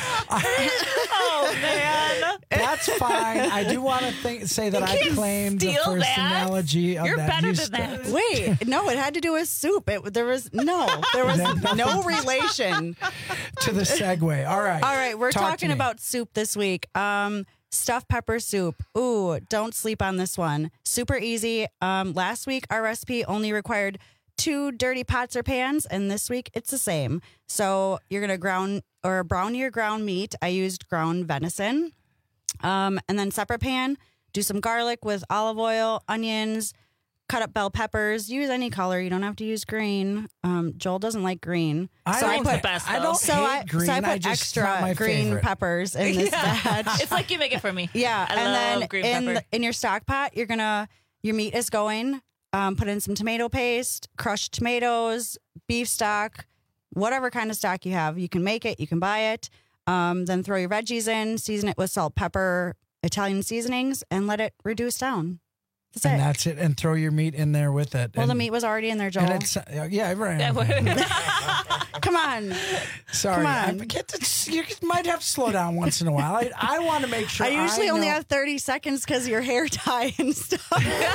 Speaker 21: oh man,
Speaker 20: That's fine. I do want to think, say that
Speaker 21: You
Speaker 20: I
Speaker 21: can't
Speaker 20: claimed the
Speaker 21: steal
Speaker 20: first
Speaker 21: that.
Speaker 20: analogy of
Speaker 21: You're
Speaker 20: that.
Speaker 21: better
Speaker 20: You
Speaker 21: than
Speaker 20: st-
Speaker 21: that.
Speaker 14: Wait, no, it had to do with soup. It there was no, there was no relation.
Speaker 20: To the segue. All right.
Speaker 14: All right, we're
Speaker 20: Talk to
Speaker 14: talking
Speaker 20: me.
Speaker 14: about soup this week. Um, stuffed pepper soup. Ooh, don't sleep on this one. Super easy. Um, last week our recipe only required two dirty pots or pans, and this week it's the same. So you're gonna ground or brown your ground meat. I used ground venison. Um, and then separate pan, do some garlic with olive oil, onions, cut up bell peppers. Use any color. You don't have to use green. Um, Joel doesn't like green.
Speaker 20: I
Speaker 14: so
Speaker 20: don't
Speaker 14: I put
Speaker 20: the best, I don't
Speaker 14: so
Speaker 20: hate
Speaker 14: I,
Speaker 20: green.
Speaker 14: So I put
Speaker 20: I just- it's not
Speaker 14: extra
Speaker 20: my
Speaker 14: green
Speaker 20: favorite.
Speaker 14: peppers in this
Speaker 21: Yeah.
Speaker 14: batch.
Speaker 21: It's like you make it for me.
Speaker 14: Yeah,
Speaker 21: I
Speaker 14: and
Speaker 21: love
Speaker 14: then
Speaker 21: green
Speaker 14: in
Speaker 21: pepper.
Speaker 14: the, in your stock pot, you're gonna your meat is going. Um, put in some tomato paste, crushed tomatoes, beef stock, whatever kind of stock you have. You can make it. You can buy it. Um, then throw your veggies in, season it with salt, pepper, Italian seasonings, and let it reduce down. That's
Speaker 20: and
Speaker 14: it.
Speaker 20: that's it. And throw your meat in there with it.
Speaker 14: Well,
Speaker 20: and,
Speaker 14: the meat was already in there, Joel.
Speaker 20: And it's, uh, yeah, right.
Speaker 14: Come on.
Speaker 20: Sorry.
Speaker 14: Come
Speaker 20: I
Speaker 14: on.
Speaker 20: get to, you might have to slow down once in a while. I, I want to make sure.
Speaker 14: I usually only
Speaker 20: know-
Speaker 14: have thirty seconds because of your hair dye and stuff.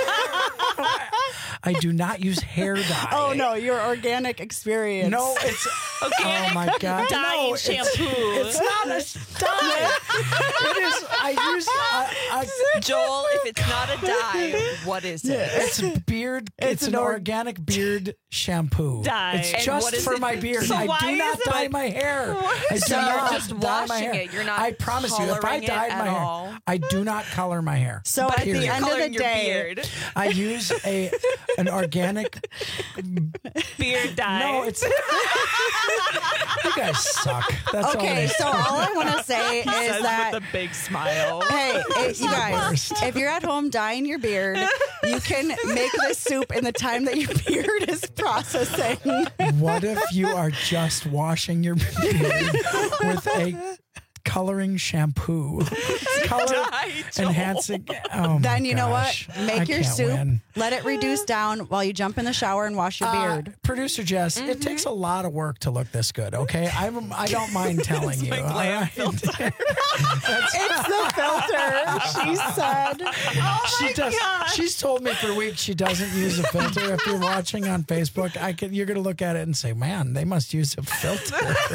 Speaker 20: I do not use hair dye.
Speaker 14: Oh, no, your organic experience.
Speaker 20: No, it's.
Speaker 21: Organic
Speaker 20: oh, my God.
Speaker 21: dye
Speaker 20: no,
Speaker 21: and
Speaker 20: it's-
Speaker 21: shampoo.
Speaker 20: It's, not a dye. It is. I use. A, a,
Speaker 3: Joel, if it's not a dye, what is it?
Speaker 20: It's a beard. It's,
Speaker 14: It's
Speaker 20: an
Speaker 14: an or-
Speaker 20: organic beard shampoo.
Speaker 21: Dye.
Speaker 20: It's
Speaker 3: And
Speaker 20: just
Speaker 3: what is
Speaker 20: for
Speaker 3: it?
Speaker 20: my beard.
Speaker 3: So
Speaker 20: I
Speaker 3: why
Speaker 20: do not
Speaker 3: is it-
Speaker 20: dye my hair. I do
Speaker 3: So you're
Speaker 20: not
Speaker 3: just
Speaker 20: dye my
Speaker 3: washing
Speaker 20: hair.
Speaker 3: it. You're not
Speaker 20: I promise you, if I
Speaker 3: coloring it
Speaker 20: dyed
Speaker 3: at
Speaker 20: my hair,
Speaker 3: all?
Speaker 20: I do not color my hair.
Speaker 14: So at the
Speaker 20: Period.
Speaker 14: end of
Speaker 3: Coloring
Speaker 14: the
Speaker 3: your
Speaker 14: day,
Speaker 3: beard.
Speaker 20: I use a an organic.
Speaker 21: Beard dye.
Speaker 20: No, it's. You guys suck. That's all.
Speaker 14: okay,
Speaker 20: it is.
Speaker 14: so all I want to say is
Speaker 3: Says
Speaker 14: that
Speaker 3: with a big smile.
Speaker 14: hey, hey, you guys,
Speaker 20: worst.
Speaker 14: if you're at home dyeing your beard, you can make this soup in the time that your beard is processing.
Speaker 20: What if you are just washing your beard with a coloring shampoo? Color
Speaker 3: Dye, Joel.
Speaker 20: enhancing. Oh my
Speaker 14: Then you know what?
Speaker 20: gosh.
Speaker 14: Make
Speaker 20: I
Speaker 14: your
Speaker 20: can't
Speaker 14: soup,
Speaker 20: win.
Speaker 14: let it reduce down while you jump in the shower and wash your
Speaker 20: Uh,
Speaker 14: beard.
Speaker 20: Producer Jess,
Speaker 14: Mm-hmm.
Speaker 20: it takes a lot of work to look this good. Okay, I'm. I don't mind telling you.
Speaker 3: my
Speaker 20: all
Speaker 3: glam
Speaker 20: right?
Speaker 14: It's the filter, she said.
Speaker 3: Oh
Speaker 20: she does. She's told me for weeks she doesn't use a filter. If you're watching on Facebook, I can. You're going to look at it and say, "Man, they must use a filter."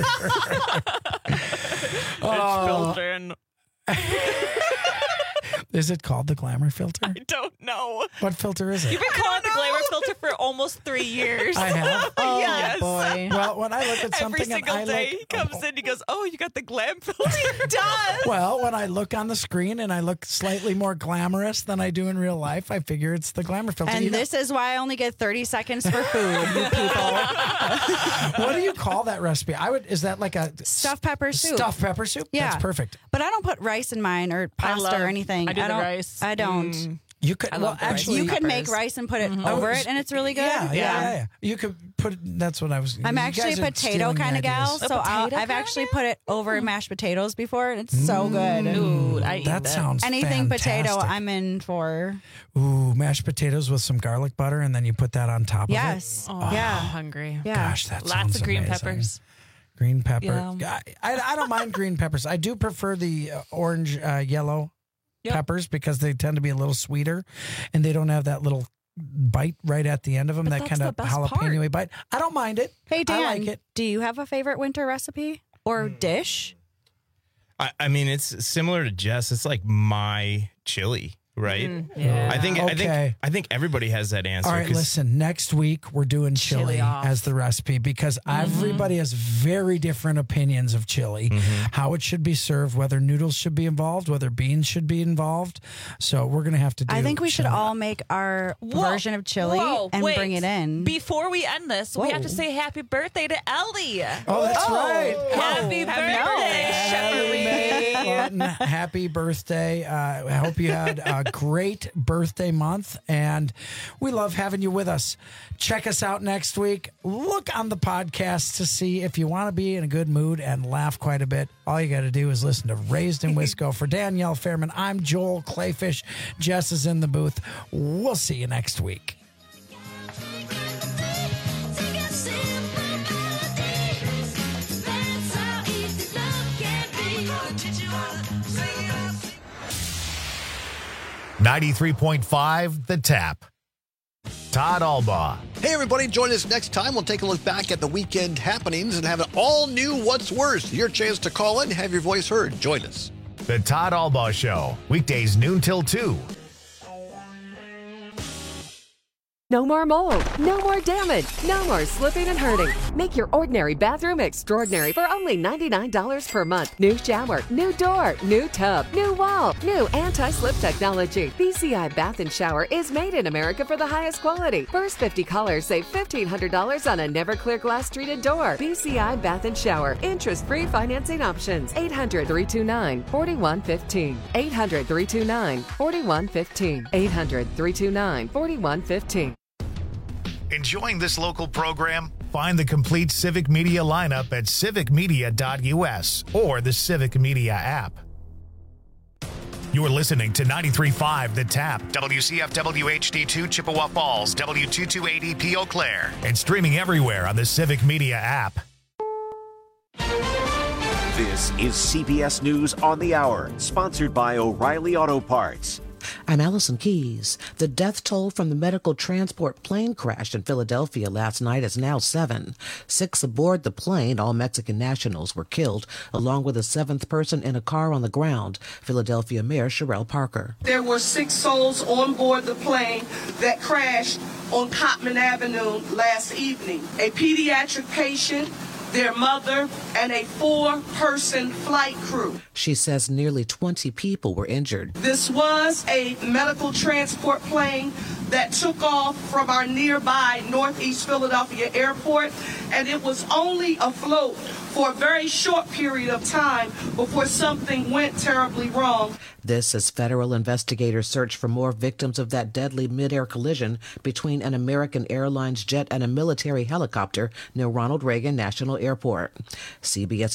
Speaker 3: It's filter and
Speaker 20: Is it called the glamour filter?
Speaker 3: I don't know.
Speaker 20: What filter is it?
Speaker 21: You've been calling it the glamour filter for almost three years.
Speaker 20: I have.
Speaker 14: Oh,
Speaker 3: Yes.
Speaker 14: boy.
Speaker 20: Well, when I look at something,
Speaker 3: Every single
Speaker 20: and I
Speaker 3: day
Speaker 20: look,
Speaker 3: he comes in, he goes, "Oh, you got the glam filter." He does.
Speaker 20: Well, when I look on the screen and I look slightly more glamorous than I do in real life, I figure it's the glamour filter.
Speaker 14: And
Speaker 20: You know-
Speaker 14: this is why I only get thirty seconds for food, you people.
Speaker 20: what do you call that recipe? I would. Is that like a
Speaker 14: Stuffed pepper soup.
Speaker 20: Stuffed pepper soup.
Speaker 14: Yeah.
Speaker 20: That's perfect.
Speaker 14: But I don't put rice in mine or pasta
Speaker 21: love-
Speaker 14: or anything.
Speaker 21: I do the
Speaker 14: don't,
Speaker 21: rice.
Speaker 14: I don't.
Speaker 3: Mm.
Speaker 20: You could.
Speaker 3: I
Speaker 20: well,
Speaker 3: love the rice
Speaker 20: actually,
Speaker 14: You could make
Speaker 3: peppers.
Speaker 14: rice and put it
Speaker 20: Oh,
Speaker 14: over
Speaker 20: it's-
Speaker 14: it, and it's really good.
Speaker 20: Yeah, yeah, yeah. yeah. You could put. That's what I was.
Speaker 14: I'm
Speaker 20: you
Speaker 14: actually a
Speaker 20: guys are
Speaker 14: potato
Speaker 20: stealing
Speaker 14: kind of gal,
Speaker 20: ideas.
Speaker 14: so I'll,
Speaker 3: potato
Speaker 14: I've
Speaker 3: kinda
Speaker 14: actually put it over mashed potatoes before, and it's so good.
Speaker 21: Ooh, I eat
Speaker 20: That
Speaker 21: that.
Speaker 20: sounds
Speaker 14: Anything potato,
Speaker 20: fantastic.
Speaker 14: I'm in for.
Speaker 20: Ooh, mashed potatoes with some garlic butter, and then you put that on top
Speaker 14: Yes.
Speaker 20: of it.
Speaker 3: Oh,
Speaker 14: Yeah.
Speaker 3: hungry.
Speaker 14: Yeah.
Speaker 20: Gosh, that
Speaker 21: Lots
Speaker 20: sounds
Speaker 21: of green
Speaker 20: amazing.
Speaker 21: peppers.
Speaker 20: Green pepper.
Speaker 21: Yeah.
Speaker 20: I, I don't mind green peppers. I do prefer the uh, orange, uh, yellow
Speaker 21: Yep.
Speaker 20: peppers because they tend to be a little sweeter, and they don't have that little bite right at the end of them.
Speaker 3: But
Speaker 20: that
Speaker 3: that's
Speaker 20: kind
Speaker 3: the
Speaker 20: of
Speaker 3: best
Speaker 20: jalapeno bite. I don't mind it.
Speaker 14: Hey Dan,
Speaker 20: I like it.
Speaker 14: do you have a favorite winter recipe or dish?
Speaker 22: I, I mean, it's similar to Jess. It's like my chili, right?
Speaker 3: yeah.
Speaker 22: I think. I
Speaker 20: Okay.
Speaker 22: think. I think everybody has that answer.
Speaker 20: All right,
Speaker 22: 'cause-
Speaker 20: listen. Next week we're doing chili,
Speaker 3: Chili off.
Speaker 20: as the recipe because everybody has very different opinions of chili, how it should be served, whether noodles should be involved, whether beans should be involved. So we're gonna have to do.
Speaker 14: I think we should
Speaker 20: chili.
Speaker 14: all make our
Speaker 21: Whoa.
Speaker 14: version of chili
Speaker 21: Whoa,
Speaker 14: and
Speaker 21: wait.
Speaker 14: bring it in.
Speaker 21: Before we end this, we have to
Speaker 14: Whoa.
Speaker 21: say happy birthday to Ellie.
Speaker 20: Oh, that's right.
Speaker 21: Happy
Speaker 20: Oh.
Speaker 21: birthday,
Speaker 20: Ellie Mae
Speaker 21: Sherry.
Speaker 20: Lawton, happy birthday. Uh, I hope you had a great birthday month, and we love having you with us. Check us out next week. Look on the podcast to see if you want to be in a good mood and laugh quite a bit. All you got to do is listen to Raised in Wisco. For Danielle Fairman, I'm Joel Clayfish. Jess is in the booth. We'll see you next week.
Speaker 9: ninety-three point five The Tap. Todd Albaugh.
Speaker 4: Hey, everybody, join us next time. We'll take a look back at the weekend happenings and have an all new What's Worse. Your chance to call in, have your voice heard. Join us.
Speaker 9: The Todd Albaugh Show. Weekdays noon till two
Speaker 7: No more mold, no more damage, no more slipping and hurting. Make your ordinary bathroom extraordinary for only ninety-nine dollars per month. New shower, new door, new tub, new wall, new anti-slip technology. B C I Bath and Shower is made in America for the highest quality. First fifty callers save fifteen hundred dollars on a never clear glass treated door. B C I Bath and Shower. Interest-free financing options. eight hundred, three two nine, four one one five. eight hundred, three two nine, four one one five. eight hundred, three two nine, four one one five.
Speaker 9: Enjoying this local program? Find the complete Civic Media lineup at civic media dot u s or the Civic Media app. You're listening to ninety-three point five The Tap, W C F W H D two Chippewa Falls, W two twenty-eight E P Eau Claire, and streaming everywhere on the Civic Media app.
Speaker 8: This is C B S News on the Hour, sponsored by O'Reilly Auto Parts.
Speaker 10: I'm Allison Keys. The death toll from the medical transport plane crash in Philadelphia last night is now seven. Six aboard the plane, all Mexican nationals, were killed, along with a seventh person in a car on the ground. Philadelphia Mayor Sherelle Parker.
Speaker 11: There were six souls on board the plane that crashed on Cottman Avenue last evening. A pediatric patient, their mother, and a four-person flight crew.
Speaker 10: She says nearly twenty people were injured.
Speaker 11: This was a medical transport plane that took off from our nearby Northeast Philadelphia airport, and it was only afloat for a very short period of time before something went terribly wrong.
Speaker 10: This as federal investigators search for more victims of that deadly mid-air collision between an American Airlines jet and a military helicopter near Ronald Reagan National Airport. C B S